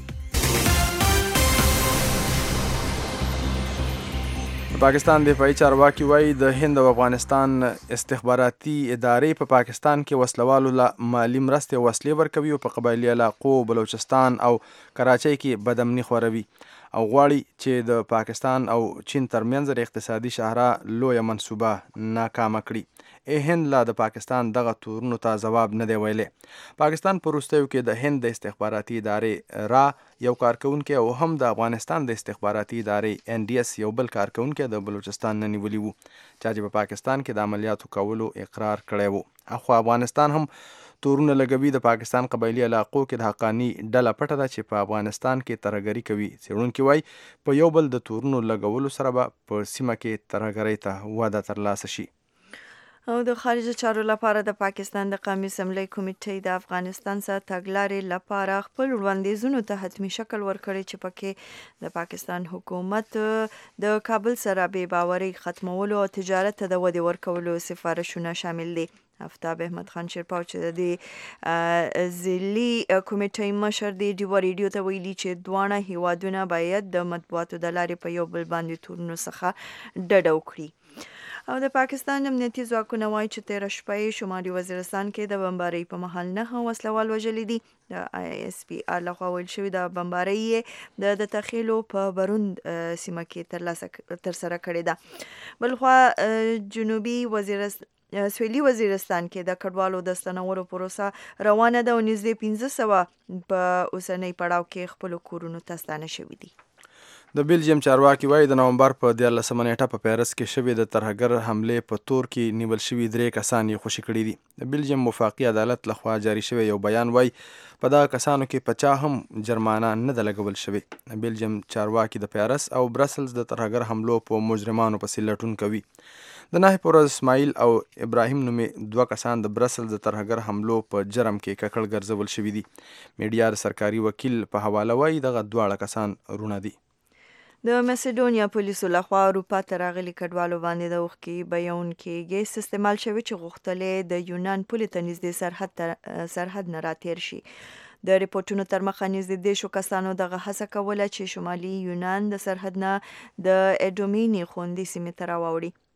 پاکستان دفاعي چارواکي وایي د هند او افغانستان استخباراتي ادارې په پا پاکستان کې وسلوالو له مالي مرستې او وسلې ورکوي او په قبایلي علاقو بلوچستان او کراچۍ کې بدامني خوروي او غواړي چې د پاکستان او چین ترمنځ د اقتصادي شاهراه لویه منصوبه ناکامه کړي ای هند لا د پاکستان دغه تورونو ته ځواب نه دی ویلی پاکستان په وروستیو کې د هند د استخباراتي ادارې را یو کارکونکی او هم د افغانستان د استخباراتي ادارې ان ډي اس یو بل کارکونکی د بلوچستان نه نیولي وو چا چې په پاکستان کې د عملیاتو کولو اقرار کړی وو اخو افغانستان هم تورونه لګوي د پاکستان قبایلي علاقو کې د حقانی ډله پټه ده چې په افغانستان کې ترهګري کوي څېړونکي وایي په یو بل د تورونو لګولو سره به په سیمه کې ترهګرۍ ته وده ترلاسه شي او د خارجه چارو لپاره د پاکستان د قومي اسمبلی کمیټې د افغانستان سره تګلارې لپاره خپل وړاندیزونو ته حتمی شکل ورکړی چې پکې د پاکستان حکومت د کابل سره بې باورۍ ختمولو او تجارت ته د ودې ورکولو سفارشونه شامل دي آفتاب احمد خان شیرپا چې د ځلي کمیټې مشر دی ډیو ریډیو ته ویلي چې دواړه هیوادونه باید د مطبوعاتو د لارې په یو بل باندې تورونو څخه ډډه وکړي او د پاکستان امنیتي ځواکونه وایي چې تېره شپه یې شمالي وزیرستان کې د بمبارۍ په مهال نهه وسلوال وژلي دي د آی اس پی آر لخوا ویل شوي د بمبارۍ یې د د تخیلو په بروند سیمه کې ترلاسه ترسره کړې ده بلخوا جنوبي وزیرستان سویلي وزیرستان کې د کډوالو د ستنولو پروسه روانه ده او نږدې پنځه سوه په اوسنۍ پړاو کې خپلو کورونو ته ستانه شوي دي د بیلجیم چارواکي وایي د نومبر په دیارلسمه نیټه په پیرس کې شوې د ترهګر حملې په تور کې نیول شوي درې کسان یې خوشي کړي دي د بیلجیم وفاقي عدالت لخوا جاري شوی یو بیان وایي په دغه کسانو کې په چا هم جرمانه نه ده لګول شوې بیلجیم چارواکي د پیرس او برسلز د ترهګر حملو په مجرمانو پسې لټون کوي د نهې پورز اسماعیل او ابراهیم نومې دوه کسان د برسلز د ترهګر حملو په جرم کې ککړ ګرځول شوي دي میډیا د سرکاري وکیل په حواله وایي دغه دواړه کسان رونه دي د مسیډونیا پولیسو لخوا اروپا ته راغلي کډوالو باندې د اوښکې بیانونکي ګیس استعمال شوی چې غوښتل یې د یونان پولې ته نږدې سرحد سرحد نه راتېر شي د ریپورتونو تر مخه نږدې دېرشو کسانو دغه هڅه کوله چې شمالي یونان د سرحد نه د اډومیني خوندې سیمې ته راوړي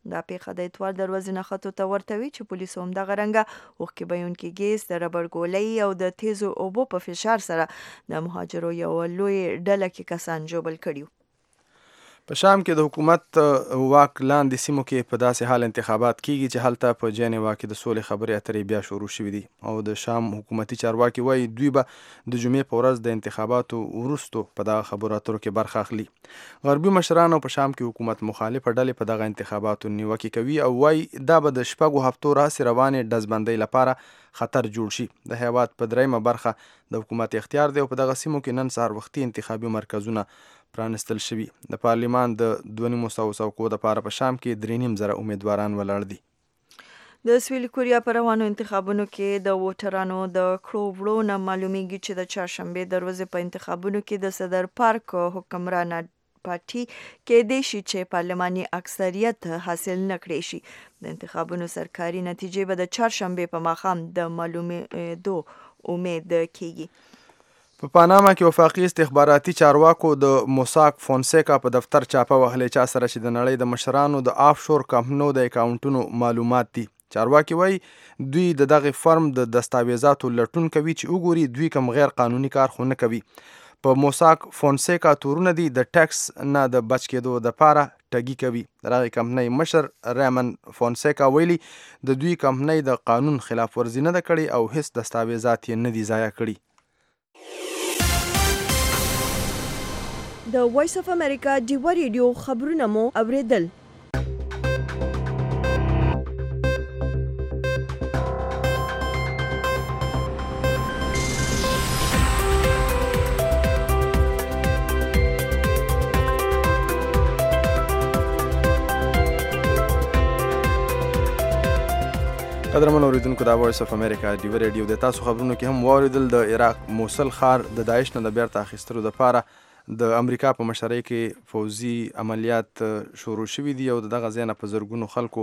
دا پیښه د اتوار دروازې نښتو ته ورته وي چې پولیسو همدغه رنګه اوښکې بهیونکي ګیس د ربړ ګولۍ او د تیزو اوبو په فشار سره د مهاجرو یوه لوی ډله کې کسان ژوبل کړي. په شام کې د حکومت واک لاندې سیمو کې په داسې حال انتخابات کیږي چې هلته په جنیوا کې د سولې خبرې اترې بیا شروع شوې دي او د شام حکومتي چارواکي وایي دوی به د جمعې په ورځ د انتخاباتو وروستو په دغه خبرو اترو کې برخه اخلي. غربي مشرانو په شام کې حکومت مخالفه ډلې په دغه انتخاباتو نیوکې کوي او وایي دا به د شپږو هفتو راسې روانې ډزبندۍ لپاره خطر جوړ شي. د هیواد په دریمه برخه د حکومت اختیار دی او په دغه سیمو کې نن سهار وختي انتخابي مرکزونه پرانستل شوي. د پارلمان د دوه نیمو سوو څوکو دپاره په شام کې درې نیم زره امیدواران ولاړ دي. د سویلي کوریا په روانو انتخابونو کې د ووټرانو د کړو وړو نه معلومیږي چې د چهارشنبې د ورځې په انتخابونو کې د صدر پارک حکمرانه پارټي کېدای شي چې پارلماني اکثریت حاصل نه کړي شي. د انتخابونو سرکاري نتیجې به د چهارشنبې په ماښام د معلومېدو امید کېږي. په پاناما کې وفاقي استخباراتي چارواکو د موساک فونسیکا په دفتر چاپه وهلې چا سره چې د نړۍ د مشرانو د آف شور کمپنیو د اکاونټونو معلومات دي. چارواکي وایي دوی د دغه فرم د دستاویزاتو لټون کوي چې وګوري دوی کوم غیر قانوني کار خو نه کوي. په موساک فونسیکا تورونه دي د ټیکس نه د بچ کېدو دپاره ټګي کوي. د هغې کمپنۍ مشر ریمن فونسیکا ویلي د دوی کمپنۍ د قانون خلاف ورزي نه ده کړې او هیڅ دستاویزات یې نه دي ضایع کړي. د وایس اف امریکا ډیوه ریډیو خبرونه مو اوریدل. قدرمن اوریدونکو دا وایس اف امریکا ډیوه ریډیو د تاسو خبرونو کې هم واوریدل. د عراق موصل ښار د داعش نه د بیرته اخیستلو دپاره د امریکا په مشرۍ کې فوزي عملیات شروع شوي دي او دغه ځای نه په زرګونو خلکو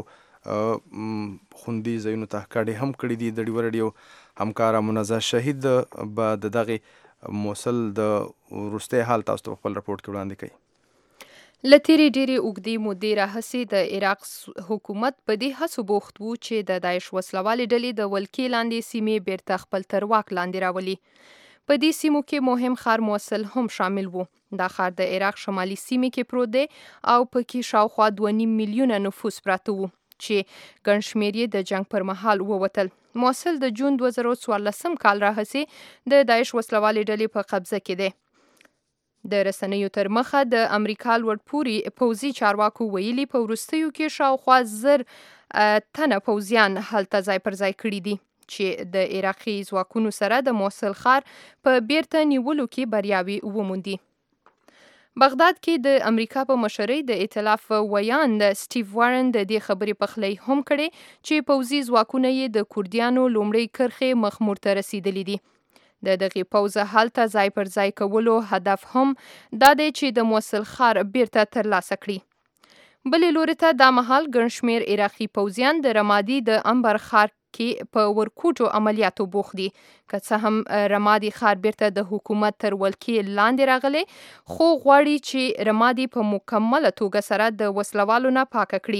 خوندي ځایونو ته کډې هم کړي دي. د ډیوه ریډیو همکاره منزه شهید به د دغې موصل د وروستي حال تاسو ته خپل رپورټ کې وړاندې کوي. له تېرې ډېرې اوږدې مودې راهیسې د عراق حکومت په دې هڅو بوخت و چې د داعش وسلوالې ډلې د ولکې لاندې سیمې بیرته خپل تر واک لاندې راولي. په دې سیمو کې مهم ښار موصل هم شامل و. دا ښار د عراق شمالي سیمې کې پروت دی او پکې شاوخوا دوه نیم میلیونه نفوس پراته وو چې ګڼ شمېر یې د جنګ پر مهال ووتل. موصل د جون دوه زره څوارلسم کال راهیسې د داعش وسلوالې ډلې په قبضه کې دی. د رسنیو تر مخه د امریکا لوړ پوري پوځي چارواکو ویلي په وروستیو کې شاوخوا زر تنه پوځیان هلته ځای پر ځای کړي دي چې د عراقي ځواکونو سره د موصل ښار په بیرته نیولو کې بریاوي وموندي. بغداد کې د امریکا په مشرۍ د ائتلاف ویاند سټیو وارن د دې خبرې پخلی هم کړي چې پوځي ځواکونه یې د کوردیانو لومړۍ کرښې مخمور ته رسیدلي دي. د دغې پوځه هلته ځای پر ځای کولو هدف هم دا دی چې د موصل ښار بیرته ترلاسه کړي. بلې لوري ته دا مهال ګڼ شمېر عراقي پوځیان د رمادي د انبر ښار کې په ورکوټو عملیاتو بوخت دي. که څه هم رمادي ښار بیرته د حکومت تر ولکې لاندې راغلی خو غواړي چې رمادي په مکمله توګه سره د وسلوالو نه پاکه کړي.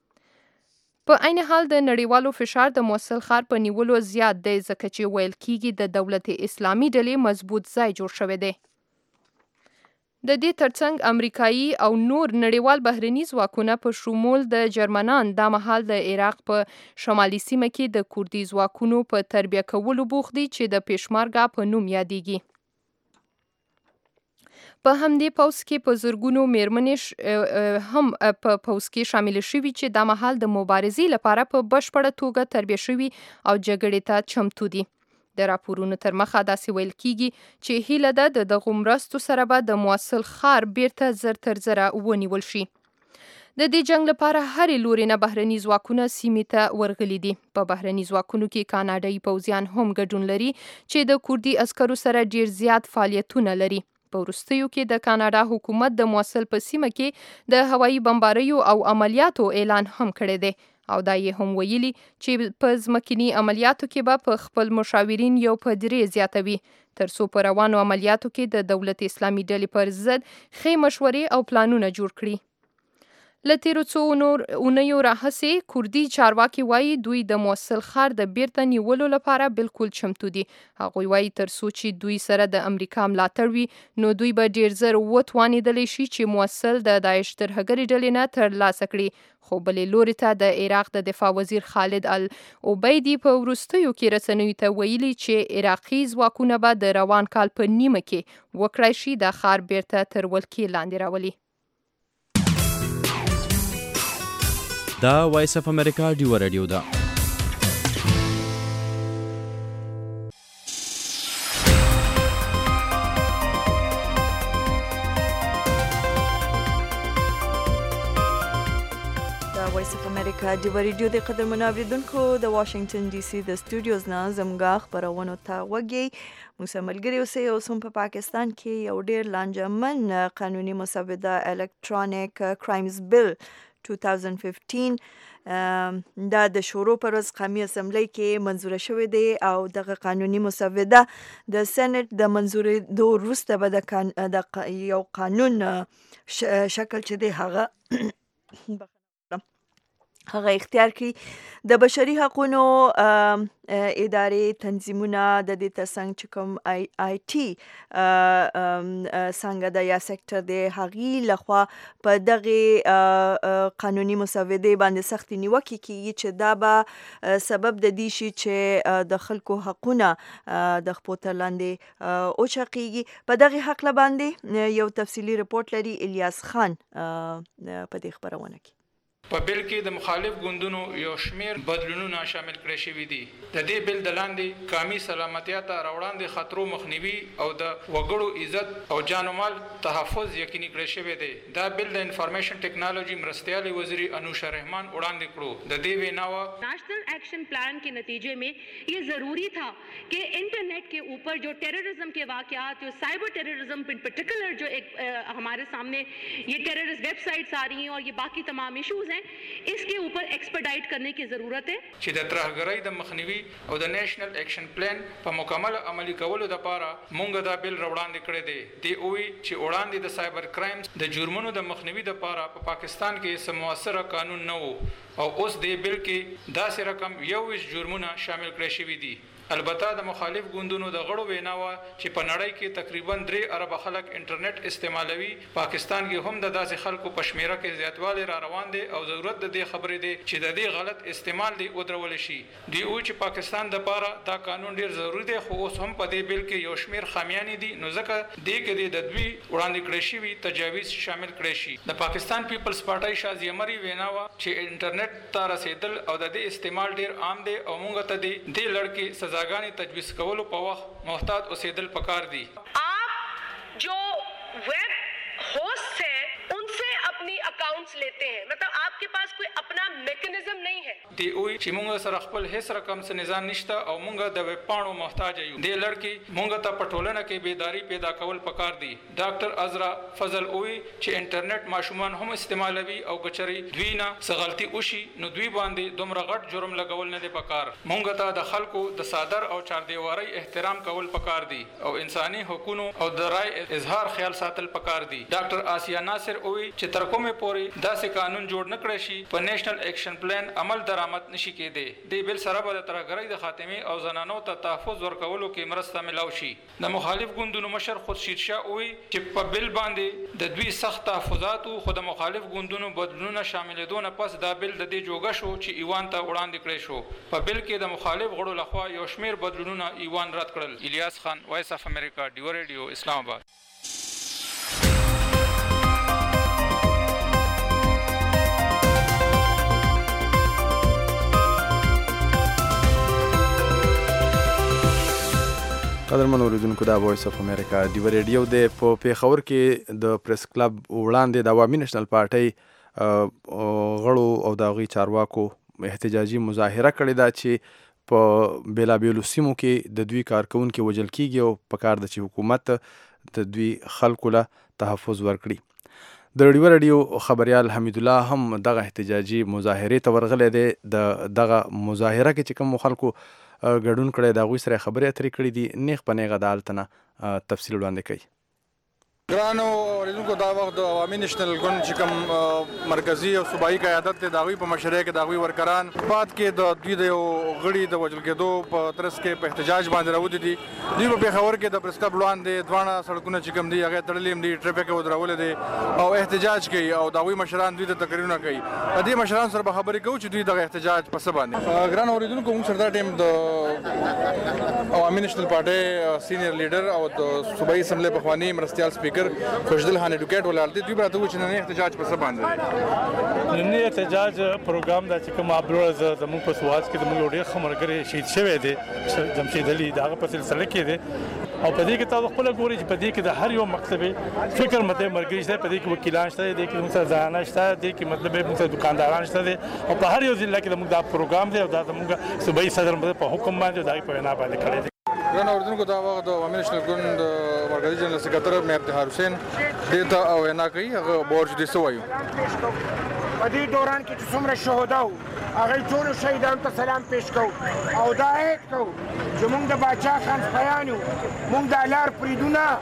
په عین حال د نړیوالو فشار د موصل ښار په نیولو زیات دی ځکه چې ویل کېږي د دولت اسلامي ډلې مضبوط ځای جوړ شوی دی. د دې ترڅنګ امریکایي او نور نړیوال بهرني ځواکونه په شمول د جرمنان دا مهال د عراق په شمالي سیمه کې د کوردي ځواکونو په تربیه کولو بوخت دي چې د پیشمرګه په نوم یادېږي. په همدې پوځ کې په زرګونو میرمنې هم په پوځ کې شامل شوي چې دا مهال د مبارزې لپاره په بشپړه توګه تربیه شوي او جګړې ته چمتو دي. د راپورونو تر مخه داسې ویل کېږي چې هیله ده د دغو مرستو سره به د موصل ښار بیرته زر تر زره ونیول شي. د دې جنګ لپاره هرې لوري نه بهرني ځواکونه سیمې ته ورغلي دي. په بهرني ځواکونو کې کاناډایي پوځیان هم ګډون لري چې د کوردي عسکرو سره ډیر زیات فعالیتونه لري. په وروستیو کې د کاناډا حکومت د موصل په سیمه کې د هوایي بمباریو او عملیاتو اعلان هم کړی دی او دا یې هم ویلي چې په ځمکني عملیاتو کې به په خپل مشاورین یو په درې زیاتوي تر څو په روانو عملیاتو کې د دولت اسلامي ډلې پر ضد ښې مشورې او پلانونه جوړ کړي. له تیرو څو اونیو راهیسې کوردي چارواکي وایي دوی د موصل ښار د بیرته نیولو لپاره بالکل چمتو دي. هغوی وایي تر څو چې دوی سره د امریکا ملاتړ وي نو دوی به ډیر زر وتوانیدلی شي چې موصل د داعش ترهګرې ډلې نه ترلاسه کړي. خو بلې لوري ته د عراق د دفاع وزیر خالد العبیدي په وروستیو کې رسنیو ته ویلي چې عراقي ځواکونه به د روان کال په نیمه کې وکړای شي د ښار بیرته تر ولکې لاندې راولي. دا وایس اف امریکا ډیو رادیو ده. وایس اف امریکا ډیو رادیو د قدر منوریدونکو د واشنگټن ډي سي د سټوډیوز نه زموږ خبرونو ته وګورئ. موږ سره ملګري اوسئ. اوس هم په پاکستان کې یو ډیر لانجمن قانوني مسوده الکترونیک کرایمز بل دوه هزار پنځه دا د شورو پر ورځ قومي اسمبلی کې منظوره شوې دی او دغه قانوني مسوده د سېنات د منظورېدو وروسته به د یو قانون شکل چې دی هغه هغه اختیار کړي. د بشري حقوقو ادارې تنظیمونه د دې ترڅنګ چې کوم آی آی ټي څنګه د یا سېکټر د هغې لخوا په دغه قانوني مسودې باندې سختې نیوکې کیږي چې دا به سبب د دې شي چې د خلکو حقونه د خپو تر لاندې اوچقیږي. په دغه حق باندې یو تفصیلي رپورټ لري الیاس خان په دې خبرونه کې. په بل کې د مخالف ګوندونو یو شمیر بدلونونه شامل کړي شوي دي. د دې بل د لاندې قومي سلامتیا ته راوړاندې خطرو مخنیوي او د وګړو عزت او جان و مال تحفظ یقیني کړی شوی دی. دا بل د انفارمیشن ټیکنالوژي مرستیالي وزیر انوشا رحمان وړاندې کړو. د دې ویناوه نیشنل ایکشن پلان کے نتیجے میں یہ ضروری تھا کہ انٹرنیٹ کے اوپر جو ٹیررزم کے واقعات جو سائبر ٹیررزم ان پرٹیکولر جو ایک ہمارے سامنے یہ ٹیررسٹ ویب سائٹس آ رہی ہیں اور یہ باقی تمام ایشوز ہیں اس کے اوپر ایکسپرڈائٹ کرنے کی ضرورت ہے. چې د ترهګرۍ د مخنیوي او د نېشنل ایکشن پلان په مکمل عملی کولو لپاره مونږ دا بل وړاندې کړی دی. دی اوی چې وړاندې د سایبر کرایمز د جرمونو د مخنیوي لپاره په پاکستان کې سم موثره قانون نه وو او اوس دی بل کې داسې رقم یو ویش جرمونه شامل کړی شوي دي. البته د مخالف ګوندونو د غړو ویناوه چې په نړۍ کې تقریبا درې ارب خلک انټرنیټ استعمالوي. پاکستان کې هم د داسې خلکو په شمیره کې زیاتوالی را روان دی او ضرورت د دې خبرې دی چې د دې غلط استعمال دی ودرول شي. دی او چې پاکستان د پاره دا قانون ډیر ضروری دی خو اوس هم په دې بل کې یو شمیر خامیانی دي نو ځکه دې کې د دوی وړاندې کړی شوی تجاویز شامل کړی شي. د پاکستان پیپلز پارټي شازیه مری ویناوه چې انټرنیټ ته رسیدل او د دې استعمال ډیر عام دی او موږ ته دې لړ سزا گانی تجویز کولو په وخت محتاط اوسېدل پکار دي. آپ جو ویب ہوسٹ ہے ان سے اپنی اکاؤنٹس لیتے ہیں مطلب آپ کے پاس کوئی اپنا میکانزم نہیں ہے. دی اوی چې موږ سره خپل هیڅ رقم څه نظام نشته او موږ د ویب پاڼو محتاج یو. دې لړ موږ ته په ټولنه کې بیداری پیدا کول پکار دي. ډاکټر عزرا فضل اوی چې انټرنیټ ماشومان هم استعمالوي او کچري دوی نه څه غلطي وشي نو دوی باندې دومره غټ جرم لګول نه دی پکار. موږ ته د خلکو د صادر او چاردیواري احترام کول پکار دي او انساني حقوقو او د رائے اظهار خیال ساتل پکار دي. ډاکټر آسیا ناصر اوی چې تر کومه پوري داسې قانون جوړ نه کړی شي په نېشنل ایکشن پلان عمل درآمد نشي کېدی. دی بل سره به د ترهګرۍ د خاتمې او زنانو ته تحفظ ورکولو کې مرسته ملاو شي. د مخالف ګوندونو مشر خورشید شاه اوی چې په بل باندې د دوی سخت تحفظات خو د مخالف ګوندونو بدلونونه شاملېدو نه پس دا بل د دې جوګه شو چې ایوان ته وړاندې کړی شو. په بل کې د مخالف غړو لخوا یو شمیر بدلونونه ایوان رد کړل. الیاس خان وایس اف امریکا ډیو رادیو اسلام آباد. قدرمن اوریدونکو دا وایس اف امریکا ډیو رادیو د په پیښور کې د پریس کلب وړاندې د عوامي نېشنل پارټي غړو او د هغوی چارواکو احتجاجي مظاهره کړې ده چې په بیلابیلو سیمو کې د دوی کارکوونکي وژل کیږي او پکار ده چې حکومت د دوی خلکو له تحفظ ورکړي. د ډیو رادیو خبریال حمید الله هم دغه احتجاجي مظاهرې ته ورغلی دی. د دغه مظاهره کې چې کوم خلکو ګډون کړی د هغوی سره خبرې اترې کړې دي. نیغ په نیغه د هلته نه تفصیل وړاندې کوي. ګرانو اوریدونکو دا وخت د عوامي نېشنل ګوند چې کوم مرکزي او صوبایي قیادت دی د هغوی په مشرۍ کې د هغوی ورکران پات کې د دوی د یو غړي د وژل کېدو په ترڅ کې په احتجاج باندې راودي دي. دوی په پېښور کې د پرس کلب وړاندې دواړه سړکونه چې کوم دي هغه تړلي هم دي، ټرافیک یې ودرولی دی او احتجاج کوي او د هغوی مشران دوی ته تقریرونه کوي. د دې مشرانو سره به خبرې کوو چې دوی دغه احتجاج په څه باندې. ګرانو اوریدونکو موږ سره دا ټایم د عوامي نېشنل پارټۍ سینیئر لیډر او د صوبایي اسمبلۍ پخواني مرستیال سپیکر خوشدل خان ایډوکیټ ولاړ دي. دوی به راته ووایي چې نننی احتجاج په څه باندې دی. نننی احتجاج پروګرام دا چې کوم ابروز زموږ په سواز کې زموږ یو ډېر ښه ملګری شهید شوی دی جمشید علي، د هغه په سلسله کې دی او په دې کې تاسو خپله ګورئ چې په دې کې د هر یو مکتب فکر مطلب ملګري شته، په دې کې وکیلان شته، دې کې موږ سره زنانه شته، دې کې مطلب موږ سره دکانداران شته دي او په هر یو ضلع کې زموږ دا پروګرام دی او دا زموږ صوبایي صدر په حکم باندې د هغې په وینا باندې کړی دی. ګرانو اوریدونکو دا وخت د عوامي نېشنل ګوند مرکزي جنرال سکرټر میر افتخار حسین دې ته وینا کوي. هغه به ورته دې څه وایو. په دې دوران کې چې څومره شهدا وو هغوی ټولو شهیدانو ته سلام پیش کوو او دا عید کوو چې موږ د باچا خان سپیان یو، موږ دا لار پرېږدو نه،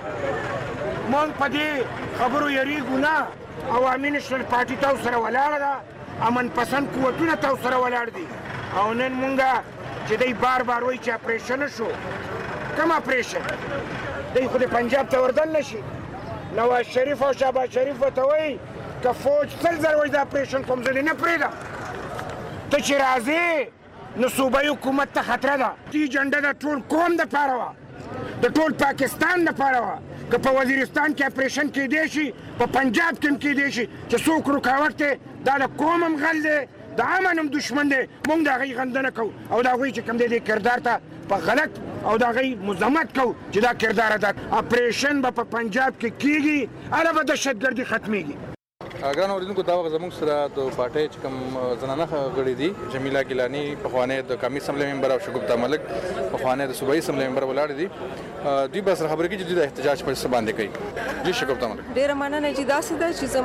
موږ په دې خبرو یریږو نه. عوامي نېشنل پارټي تاسو سره ولاړه ده، امن پسند قوتونه تاسو سره ولاړ دي او نن موږ چې دی بار بار وایي چې اپریشن شو، کم اپریشن دی خو د پنجاب ته وردن نشي. نواز شریف او شهباز شریف ورته وایي که فوج سل زره وایي د اپریشن کوم زه دې نه پرېږدم، ته چې راځې نو صوبایي حکومت ته خطره ده. دې جنډه د ټول قوم دپاره وه، د ټول پاکستان دپاره وه. که په وزیرستان کې اپریشن کېدی شي په پنجاب کې هم کېدی شي چې څوک رکاوټ دی دا د قوم هم غل دی د امن هم دشمن دی. موږ د هغوی غندنه کوو او د هغوی چې کوم دی دې کردار ته په غلط او د هغوی مذمت کوو چې دا کردار ادا. اپریشن به په پنجاب کې کېږي، هله به دهشتګردي ختمېږي. ګرانو اوریدونکو دا وخت زموږ سره د پارټۍ چې کوم زنانه غړي دي جمیله ګیلاني پخوانی د قومي اسمبلۍ ممبر او شګفتہ ملک پخوانی د صوبایي اسمبلۍ ممبر ولاړ دي. دوی به سره خبرې کوي چې دوی د احتجاج په څه باندې کوي. جی شګفتہ ملک ډېره مننه چې داسې ده چې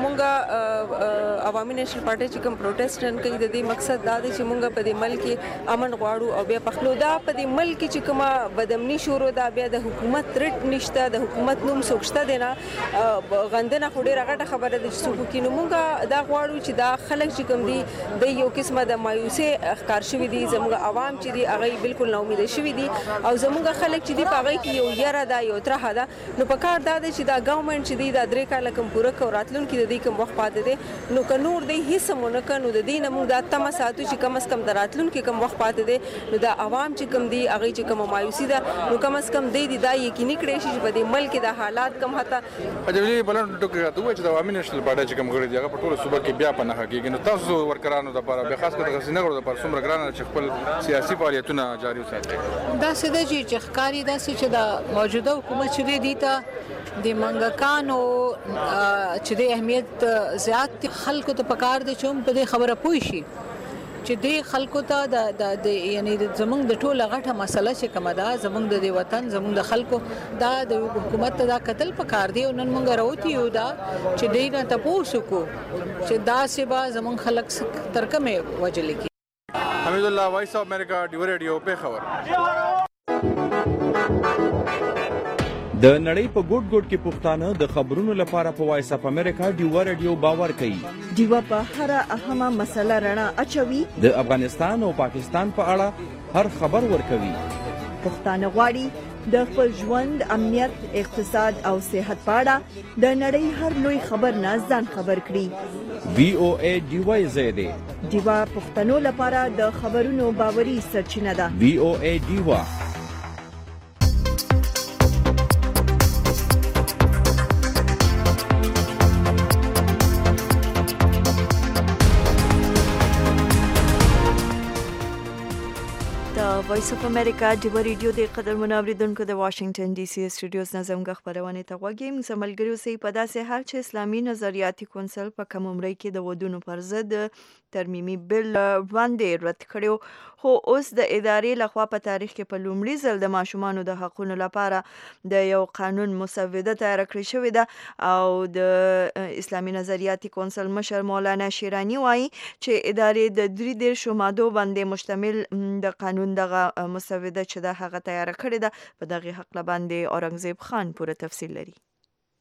زمونږ عوامي نېشنل پارټۍ چې کوم پروټیسټ رن کوي د دې مقصد دا دی چې مونږ په دې ملک امن غواړو او بیا پخلو دا په دې ملک چې کومه بدامني شروع ده بیا د حکومت رټ نشته، د حکومت نوم څوک شته دی نه، غندنه خو ډېره غټه خبره ده چې څوک وکړي. نو مونږ دا غواړو چې دا خلک چې کوم دي د یو قسمه د مایوسۍ ښکار شوي دي، زموږ عوام چې دي هغوی بالکل ناامیده شوي دي او زموږ خلک چې دي په هغوی کې یو یره ده، یو ترهه ده. نو په کار دا دی چې دا ګورنمنټ چې دی دا درې کاله کوم پوره کړو، راتلونکي د دې کوم وخت پاتې دی نو که نور دی هېڅ هم ونه کړه نو د دې نه موږ دا تمه ساتو چې کم از کم د راتلونکي کوم وخت پاتې دی نو دا عوام چې کوم دي هغوی چې کومه مایوسي ده نو کم از کم دی دي دا یقیني کړی شي چې په دې ملک کې دا حالات کم حتی جمیلې په لنډو ټکو کې راته ووایي چې د عوامي نېشنل پارټۍ چې کوم غړي دي هغه په ټوله صوبه کې بیا په نښه کېږي. نو تاسو ورکرانو دپاره بیا خاص کر د غزني نګړو دپاره څومره ګرانه ده چې خپل سیاسي فعالیتونه جاري وساتئ؟ داسې ده چې ښکاري داسې چې د موجوده حکومت چې دی دې ته د منګکانو چې د اهمیت زیات خلکو ته پکار دی چې هم په دې خبره پوه شي چې د خلکو ته د د یعنی زمونږ د ټوله غټه مسله چې کومه ده زمونږ د دې وطن زمونږ د خلکو دا د حکومت ته دا قتل پکار دی او نن مونږ راوتی یو دا چې دوی نه تپوس وکړو چې داسې به زمونږ خلک تر کومې وجلې کړي. حمید الله، وایس اف امریکا، ډیو ریډیو، پېښور. د نړۍ په ګوټ ګوټ کې پښتانه د خبرونو لپاره په وایس اف امریکا ډیو ریډیو باور کوي. ډیو په هر اهمه مسله رڼا اچوي، د افغانستان او پاکستان په اړه هر خبر ورکوي. پښتانه غواړي د خپل ژوند، امنیت، اقتصاد او صحت په اړه د نړۍ هر لوی خبر نه ځان خبر کړي. وی او ای ډیو زیاده ډیو پښتنو لپاره د خبرونو باوري سرچینه ده. وی او ای ډیو وایس اف امریکا ډیو ریډیو د قدر منوریدونکو د واشنگټن ډي سي سټوډیوز نه زموږ خبرونه ته غوږی موږ ملګریو سي په داسې حال چې اسلامي نظریاتي کونسل په کوم عمر کې د ودونو پر ضد ترمیمي بل وړاندې رد کړو خو اوس د ادارې لخوا په تاریخ کې په لومړي ځل د ماشومانو د حقوقو لپاره د یو قانون مسوده تیار کړی شوې ده او د اسلامي نظریاتي کونسل مشر مولانا شیرانی وایي چې ادارې د درې دیرشو مادو باندې مشتمل د قانون دغه مسوده چې د هغه تیار کړی ده په دغه حق باندې اورنګزیب خان پوره تفصیل لري.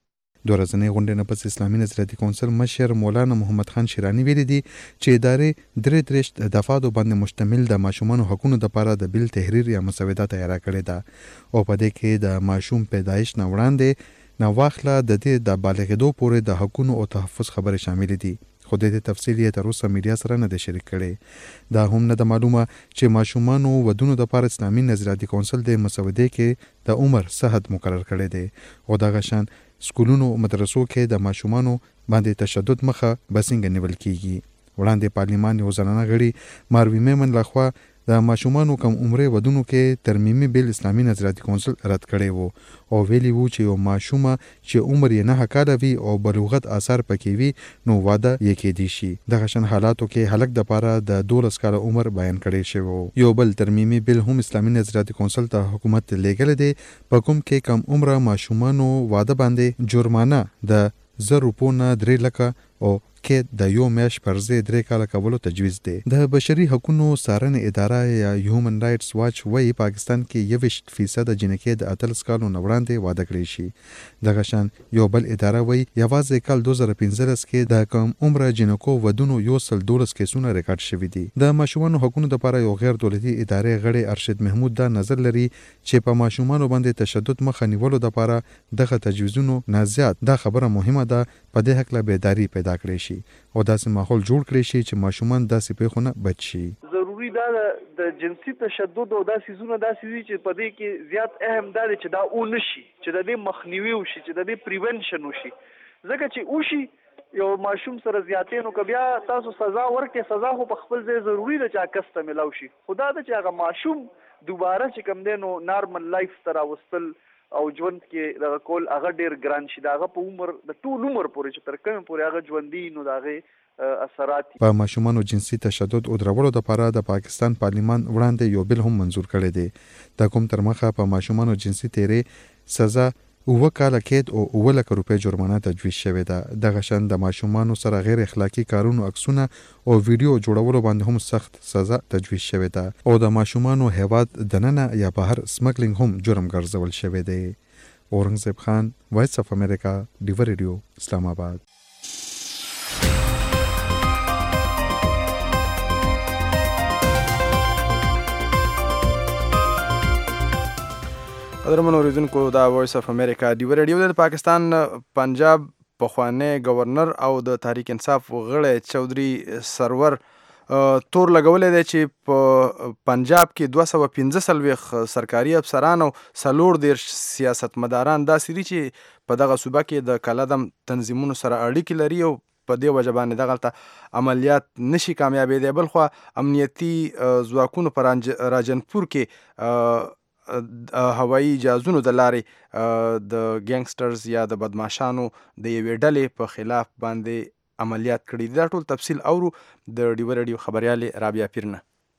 دوه ورځنۍ غونډې نه پس اسلامي نظریاتي کونسل مشر مولانا محمد خان شیرانی ویلي دي چې ادارې درې درېشت دفعاتو باندې مشتمل د ماشومانو حقونو لپاره د بل تحریر یا مسوده تیار کړې ده او په دې کې د ماشوم پیدایش نه وړاندې نو واخله د دې د بالغېدو پورې د حقونو او تحفظ خبرې شامل دي خو د دې تفصیل یې تر اوسه میډیا سره نه ده شریک کړی دا هم نه ده معلومه چې ماشومانو ودونو لپاره اسلامي نظریاتي کونسل د مسودې کې د عمر حد مقرر کړی دی او دغه شان سکولونو او مدرسو کې د ماشومانو باندې تشدد مخه بسنګ نیول کیږي وړاندې پارلیمان یو زنانه غړي ماروي میمن لخوا د ماشومانو کم عمره ودونو کې ترمیمي بیل اسلامي نظریاتي کونسل رد کړی وو او ویلي وو چې یو ماشومه چې عمر یې نه کاله وي او بلوغت اثر پکې وي نو واده یې کېدی شي دغه شان حالاتو کې هلک د پاره د دولس کاله عمر بیان کړی شوی یو بل ترمیمي بیل هم اسلامي نظریاتي کونسل ته حکومت لېږل دی په کوم کې کم عمره ماشومانو واده باندې جرمانه د زر روپو نه درې لکه او کې د یو میاش پر ځای درې کاله کولو تجویز دی د بشري حقوقو څارنې اداره یا هیومن رائټس واچ وایي پاکستان کې یوویشت فیصد جنکې د اتلس کالو نه وړاندې واده کړی شي دغه شان یو بل اداره وایي یوازې کال دوه زره پنځلس کې د کم عمره جنکو ودونو یو سل دولس کیسونه ریکارډ شوي دي د ماشومانو حقوقو لپاره یو غیر دولتي ادارې غړي ارشد محمود دا نظر لري چې په ماشومانو باندې تشدد مخه نیولو لپاره دغه تجویزونو نه زیات دا خبره مهمه ده په دې حق لا بیداری پیدا کړی شي او داسې ماحول جوړ کړی شي چې ماشومان داسې پیښونه بچ شي ضروری دا د جنسي تشدد او داسې زونه داسې وي چې په دې کې زیات اهم دا دی چې دا او نشي چې د دې مخنیوي وشي چې د دې پریونشن وشي ځکه چې وشي یو ماشوم سره زیاتې نو که بیا تاسو سزا ورکړئ سزا خو په خپل ځای ضروري ده چې عکس ته میلاو شي خو دا ده چې هغه ماشوم دوباره چې کوم دی نو نارمل لایف ته راوستل او ژوند کې دغه کول هغه ډیر ګران شي دغه په عمر د ټول عمر پورې چې تر کومه پورې هغه ژوندۍ نو دغه اثرات په ماشومانو جنسي تشدد او درولو لپاره د پاکستان پارلیمان وړاندې یو بل هم منزور کړی دی د کوم تر مخه په ماشومانو جنسي تیرې سزا اوه کاله قید او اوه لکه روپۍ جرمانه تجویز شوې ده دغه شان د ماشومانو سره غیر اخلاقی کارونو عکسونه او ویډیو جوړولو باندې هم سخت سزا تجویز شوې ده او د ماشومانو هیواد دننه یا بهر سمګلینګ هم جرم ګرځول شوی دی اورنګزیب خان وایس اف امریکا ډیور ریډیو اسلام آباد قدرمن اوریدونکو دا وایس اف امریکا ډیور ریډیو د پاکستان پنجاب پخوانی گورنر او د تحریک انصاف غړی چودھری سرور تور لګولې دی چې په پنجاب کې دوه سوه پنځه څلوېښت سرکاري افسران او څلور دېرش سیاستمداران داسې دي چې په دغه صوبه کې د کلدم تنظیمونو سره اړیکې لري او په دې وجه باندې دغلته عملیات نشي کامیابېدی بل خوا امنیتي ځواکونو په راجنپور کې هوایي جهازونو د لارې د ګینګسټرز یا د بدماشانو د یوې ډلې په خلاف باندې عملیات کړي دي دا ټول تفصیل اورو د ډیور ریډیو خبریالې رابعه پیرنه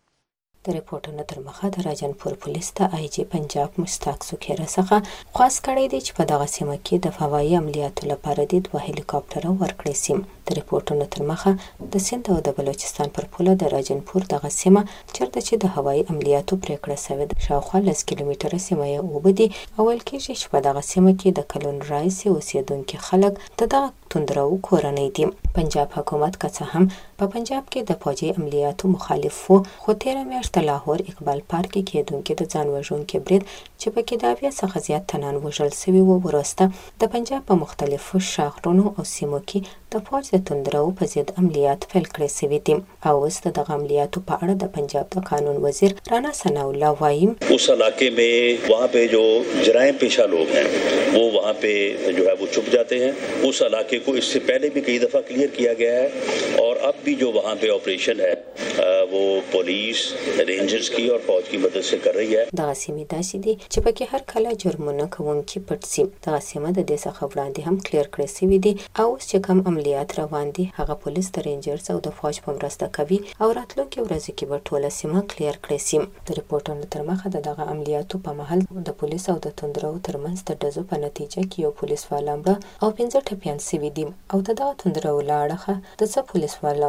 د ریپورټونو تر مخه د راجنپور پولیس ته آی جی پنجاب مشتاق سوکیره څخه خواست کړی دی چې په دغه سیمه کې د هوایي عملیاتو لپاره د دوه هلیکاپټره ورکړي سي د ریپورټونو تر مخه د سند او د بلوچستان پر پوله د راجنپور دغه سیمه چیرته چې د هوایي عملیاتو پریکړه شوې ده شاوخوا لس کیلومتره سیمه یې اوبه دي او ویل کېږي چې په دغه سیمه کې د کلون راهیسې اوسېدونکي خلک د دغه توندرو کورنۍ دي پنجاب حکومت که څه هم په پنجاب کې د فوجي عملیاتو مخالف وو خو تیره میاشت د لاهور اقبال پارک کې کېدونکي د ځان وژونکي برید چې په کې د اویا څخه زیات تنان وژل سوي وو وروسته د پنجاب په مختلفو ښاغرونو او سیمو کې د فوج د توندرو په ضد عملیات پیل کړی سوي دي او اوس د دغه عملیاتو په اړه د پنجاب د قانون وزیر رانا ثناء الله وایي اس علاقے میں وہاں پہ جو جرائم پیشہ لوگ ہیں وہ وہاں پہ جو ہے وہ چھپ جاتے ہیں اس علاقے کو اس سے پہلے بھی کئی دفعہ کلیئر کیا گیا ہے اور اب بھی جو وہاں پہ آپریشن ہے وہ پولیس رینجرز کی اور فوج کی مدد سے کر رہی ہے دغه سیمې داسې دي چې پکې هر کله جرمونه کوونکي پټ سي دغه سیمه د دې څخه وړاندې هم کلیر کړی سوي دي او اوس چې کوم عملیات روان دي هغه پولیس د رینجرز او د فوج په مرسته کوي او راتلونکي ورځو کې به ټوله سیمه کلیر کړی سي د ریپورټونو تر مخه د دغه عملیاتو په مهال د پولیس او د توندرو ترمنځ د ډزو په نتیجه کې یو پولیس والا مړه او پنځه ټپیان سوي دي او د دغه توندرو له اړخه د څه پولیس والاو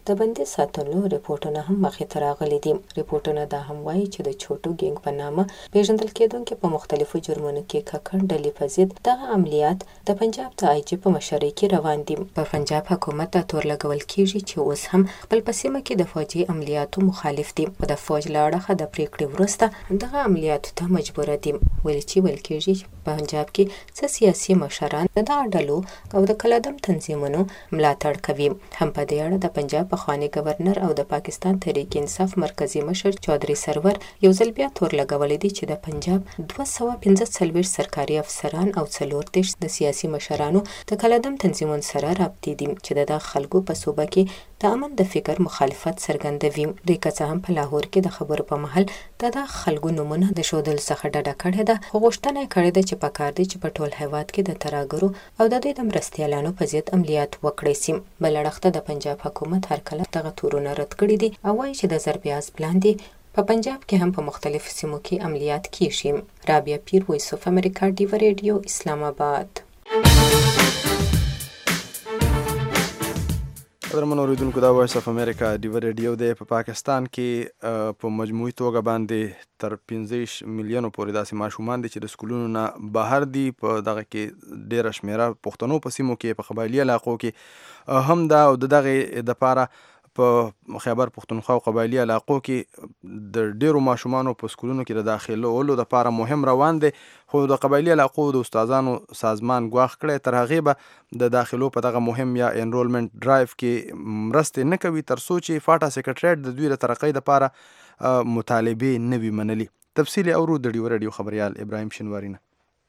د بندي ساتلو ریپورتونه هم مخې ته راغلي دي. ریپورتونه دا هم وایي چې د چوټو ګینګ په نامه پیژندل کېدونکي په مختلفو جرمونو کې ککړ ډلې په ضد دغه عملیات د پنجاب د آی جي په مشرۍ کې روان دي. په پنجاب حکومت دا تور لګول کېږي چې اوس هم خپل په سیمه کې د فوجي عملیاتو مخالف دي. خو د فوج له اړخه د پریکړې وروسته دغه عملیاتو ته مجبوره دي. ولې چې ویل کېږي چې په پنجاب کې څه سیاسي مشران د دغه ډلو او د کلدم تنظیمونو ملاتړ کوي. هم په دې اړه د پنجاب پخوانی گورنر او د پاکستان تحریک انصاف مرکزی مشر چودھری سرور یو ځل بیا تور لګولې دي چې د پنجاب دوه سوه پنځه څلوېښت سرکاري افسران او څلور دېرش د سیاسي مشرانو د کلدم تنظیمونو سره رابطې دي چې د دغه خلکو په صوبه کې د امن د فکر مخالفت څرګندوي. دوی که څه هم په لاهور کې د خبرو په محل د دغه خلکو نومونه د ښودلو څخه ډډه کړې ده، خو غوښتنه یې کړې ده چې پکار دی چې په ټول هیواد کې د ترهګرو او د دوی د مرستیالانو په ضد عملیات وکړی سي. بل اړخ د پنجاب حکومت هر کله دغه تورونه رد کړي دي او وایي چې د ضربیاز پلاندې په پنجاب کې هم په مختلفو سیمو کې عملیات کیږي. رابعه پیر، وایس اف امریکا، ډیو ریډیو، اسلام آباد. قدرمن اوریدونکو، دا وایس اف امریکا ډیو ریډیو دی. په پاکستان کې په مجموعي توګه باندې تر پنځه میلیونو پورې داسې ماشومان دي چې د سکولونو نه بهر دي. په دغه کې ډیره شمیره پښتنو په سیمو کې په قبایلي علاقو کې هم دا او دغه د پاره په خیبر پښتونخوا او قبایلي علاقو کې د ډیرو ماشومانو په سکولونو کې د داخلولو د پاره مهم روان دی. خو د قبایلي علاقو د استادانو سازمان ګواښ کړی تر هغې به د داخلو په دغه مهم یا انرولمنټ ډرایو کې مرستې نه کوي تر څو چې فاټا سیکرټریټ د دوی د ترقۍ دپاره مطالبې نه وي منلي. تفصیل اورو د ډیو ریډیو خبریال ابراهیم شینواری نه.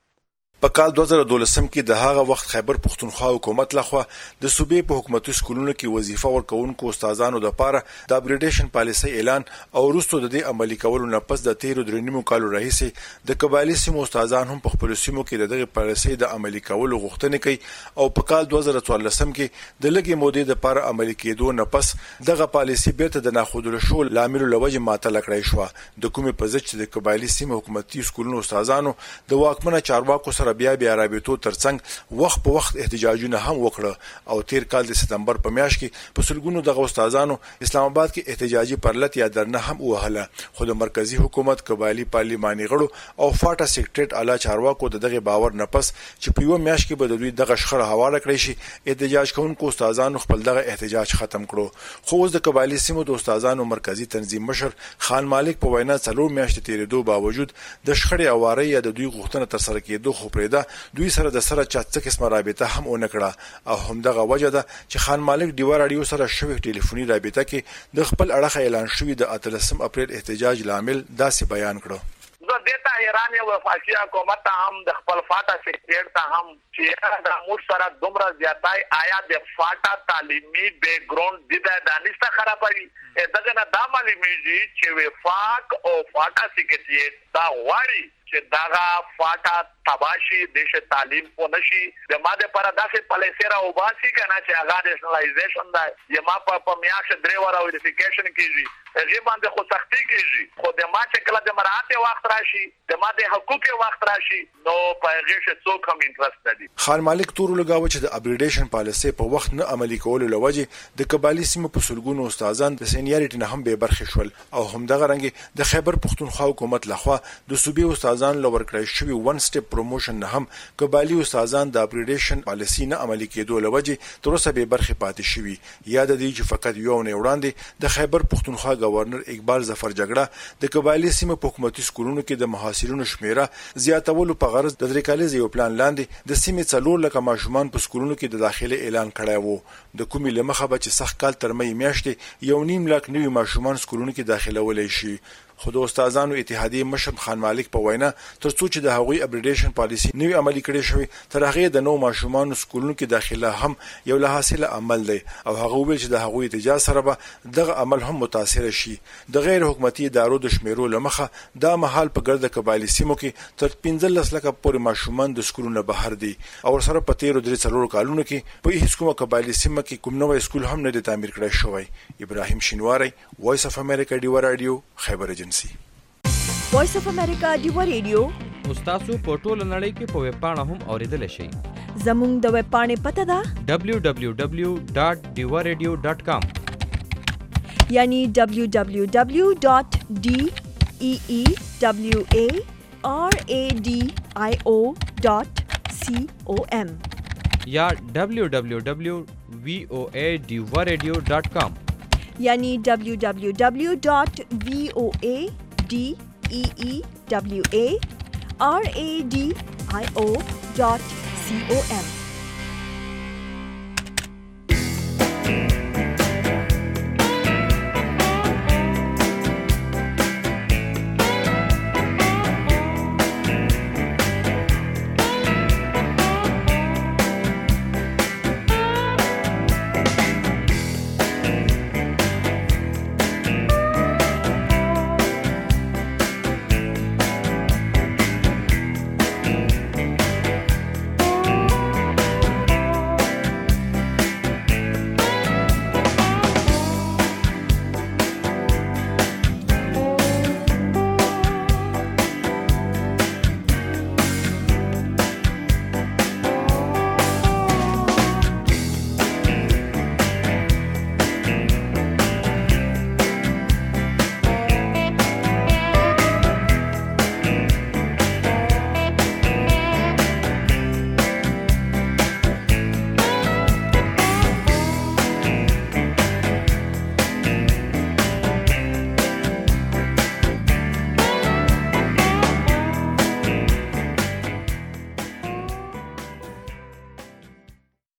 په کال دوه زره دولسم کې د هغه وخت خیبر پښتونخوا حکومت لخوا د صوبې په حکومتي سکولونو کې وظیفه ورکوونکو استادانو لپاره د اپګریډیشن پالیسي اعلان او وروسته د دې عملي کولو نه پس د تیرو درې نیمو کالو راهیسې د قبایلي سیمو استادان هم په خپلو سیمو کې د دغه پالیسي د عملي کولو غوښتنې کوي او په کال دوه زره څوارلسم کې د لږې مودې لپاره عملي کېدو نه پس دغه پالیسي بیرته د ناخودلو شو لامل لوجه معطله کړای شو. د کومې په ضد چې د قبایلي سیمو حکومتي سکولونو استادانو د واکمنه چارواکو سره بیا بیا رابطو ترڅنګ وخت په وخت احتجاجونه هم وکړه او تیر کال د سپتمبر په میاشت کې په سلګونو دغه استادانو اسلام آباد کې احتجاجي پرلط یا درنه هم وهله. خو د مرکزی حکومت قبایلي پارلیماني غړو او فاټا سیکرټریټ اعلی چارواکو د دغه باور نه پس چې په یو میاشت کې به د دوی دغه شخړه حواله کړی شي احتجاج کوونکو استادانو خپل دغه احتجاج ختم کړو. خو اوس د قبایلي سیمو د استادانو مرکزی تنظیم مشر خان مالک په وینا څلور میاشتې تیرېدو باوجود د شخړې اوارې یا د دوی غوښتنه ترسره کېدو خو پرېده دوی سره د سره چا څه قسمه رابطه هم ونه کړه او همدغه وجه ده چې خان مالک ډیو راډیو سره شوې ټلیفوني رابطه کې د خپل اړخ اعلان شوی د اتلسم اپریل احتجاج لامل داسې بیان کړو. زه دیتا ایران یو وفاقي حکومت هم د خپل فاټا سیکرټریټ ته هم چې دا موږ سره دومره زیاتای آیا د فاټا تعلیمي بیک ګراوند د دانشته خرابوي دغه نه دا معلومیږي چې وفاق او فاټا سیکرټریټ دا واري چې داغه فاټا تباشي د تعلیم په نشي د ماده پر داسې پالیسي را وباسي کنه چې هغه نېشنلایزیشن دا یما په میاش درې وره ویریفیکیشن کیږي هغه باندې خو سختي کیږي خو د ما چې کله د مراحت وخت راشي د ماده حقوق وخت راشي نو په هغه څه څوک هم انټرست لري. خان مالک تور لګاوه چې د اپګریډیشن پالیسي په وخت نه عملي کولو لوجه د قبایلي سیمو په سلګونو استادان د سینیریټي نه هم به برخه شول او همدغه رنګ د خیبر پښتونخوا حکومت لخوا د صوبې استادان لور کړی شوی ون سټپ پروموشن نه هم قبایلي استادان د اپګریډیشن پالیسي نه عملي کېدو لوجه تر اوسه به برخه پاتې شوی. یاد دی چې فقط یو نه وړاندې د خیبر پښتونخوا گورنر اقبال ظفر جګړه د قبایلي سیمو په حکومتي سکولونو کې د محاصلینو شمیره زیاتولو په غرض د درې کالي یو پلان لاندې د سیمې څلور لکه ماشومان په سکولونو کې د داخله اعلان کړی وو. د کومې لمخه به چې سخت کال تر مې میاشتې یو نیم لاک نوي ماشومان سکولونو کې داخله ولې شي. خو د استادانو اتحادیه مشر خان مالک په وینا ترڅو چې د هغوی اپګریډیشن پالیسي نوی عملي کړي شوی تر هغه د نو ماشومان سکولونو کې داخله هم یو له حاصله عمل دی او هغه ویل چې د هغوی اتجاه سره به دغه عمل هم متاثر شي. د غیر حکومتي ادارو د شمیرو لمخه دا محل په ګرد قبایلي سیمو کې تر پنځلس لکه پورې ماشومان د سکولونو بهر دي او سره په تیرو درې څلورو کالونو کې په هیڅ کومه قبایلي سیمه کې کوم نوې سکول هم نه دی تعمیر کړی شوی. ابراهیم شینواری، وایس اف امریکا ډیو راډیو، خیبر ایجنسی. وایس اف امریکا ډیو ریډیو تاسو په ټوله نړۍ کې په ویب پاڼه هم اوریدل شئ. زموږ د ویب پاڼې پته ده دبلیو دبلیو دبلیو ډاټ ډیو راډیو ډاټ کام. यानी W W W dot D E E W A R A D I O dot C O M या W W W dot V O A Deewa radio dot com यानी W W W dot V O A D E E W A R A D I O dot C O M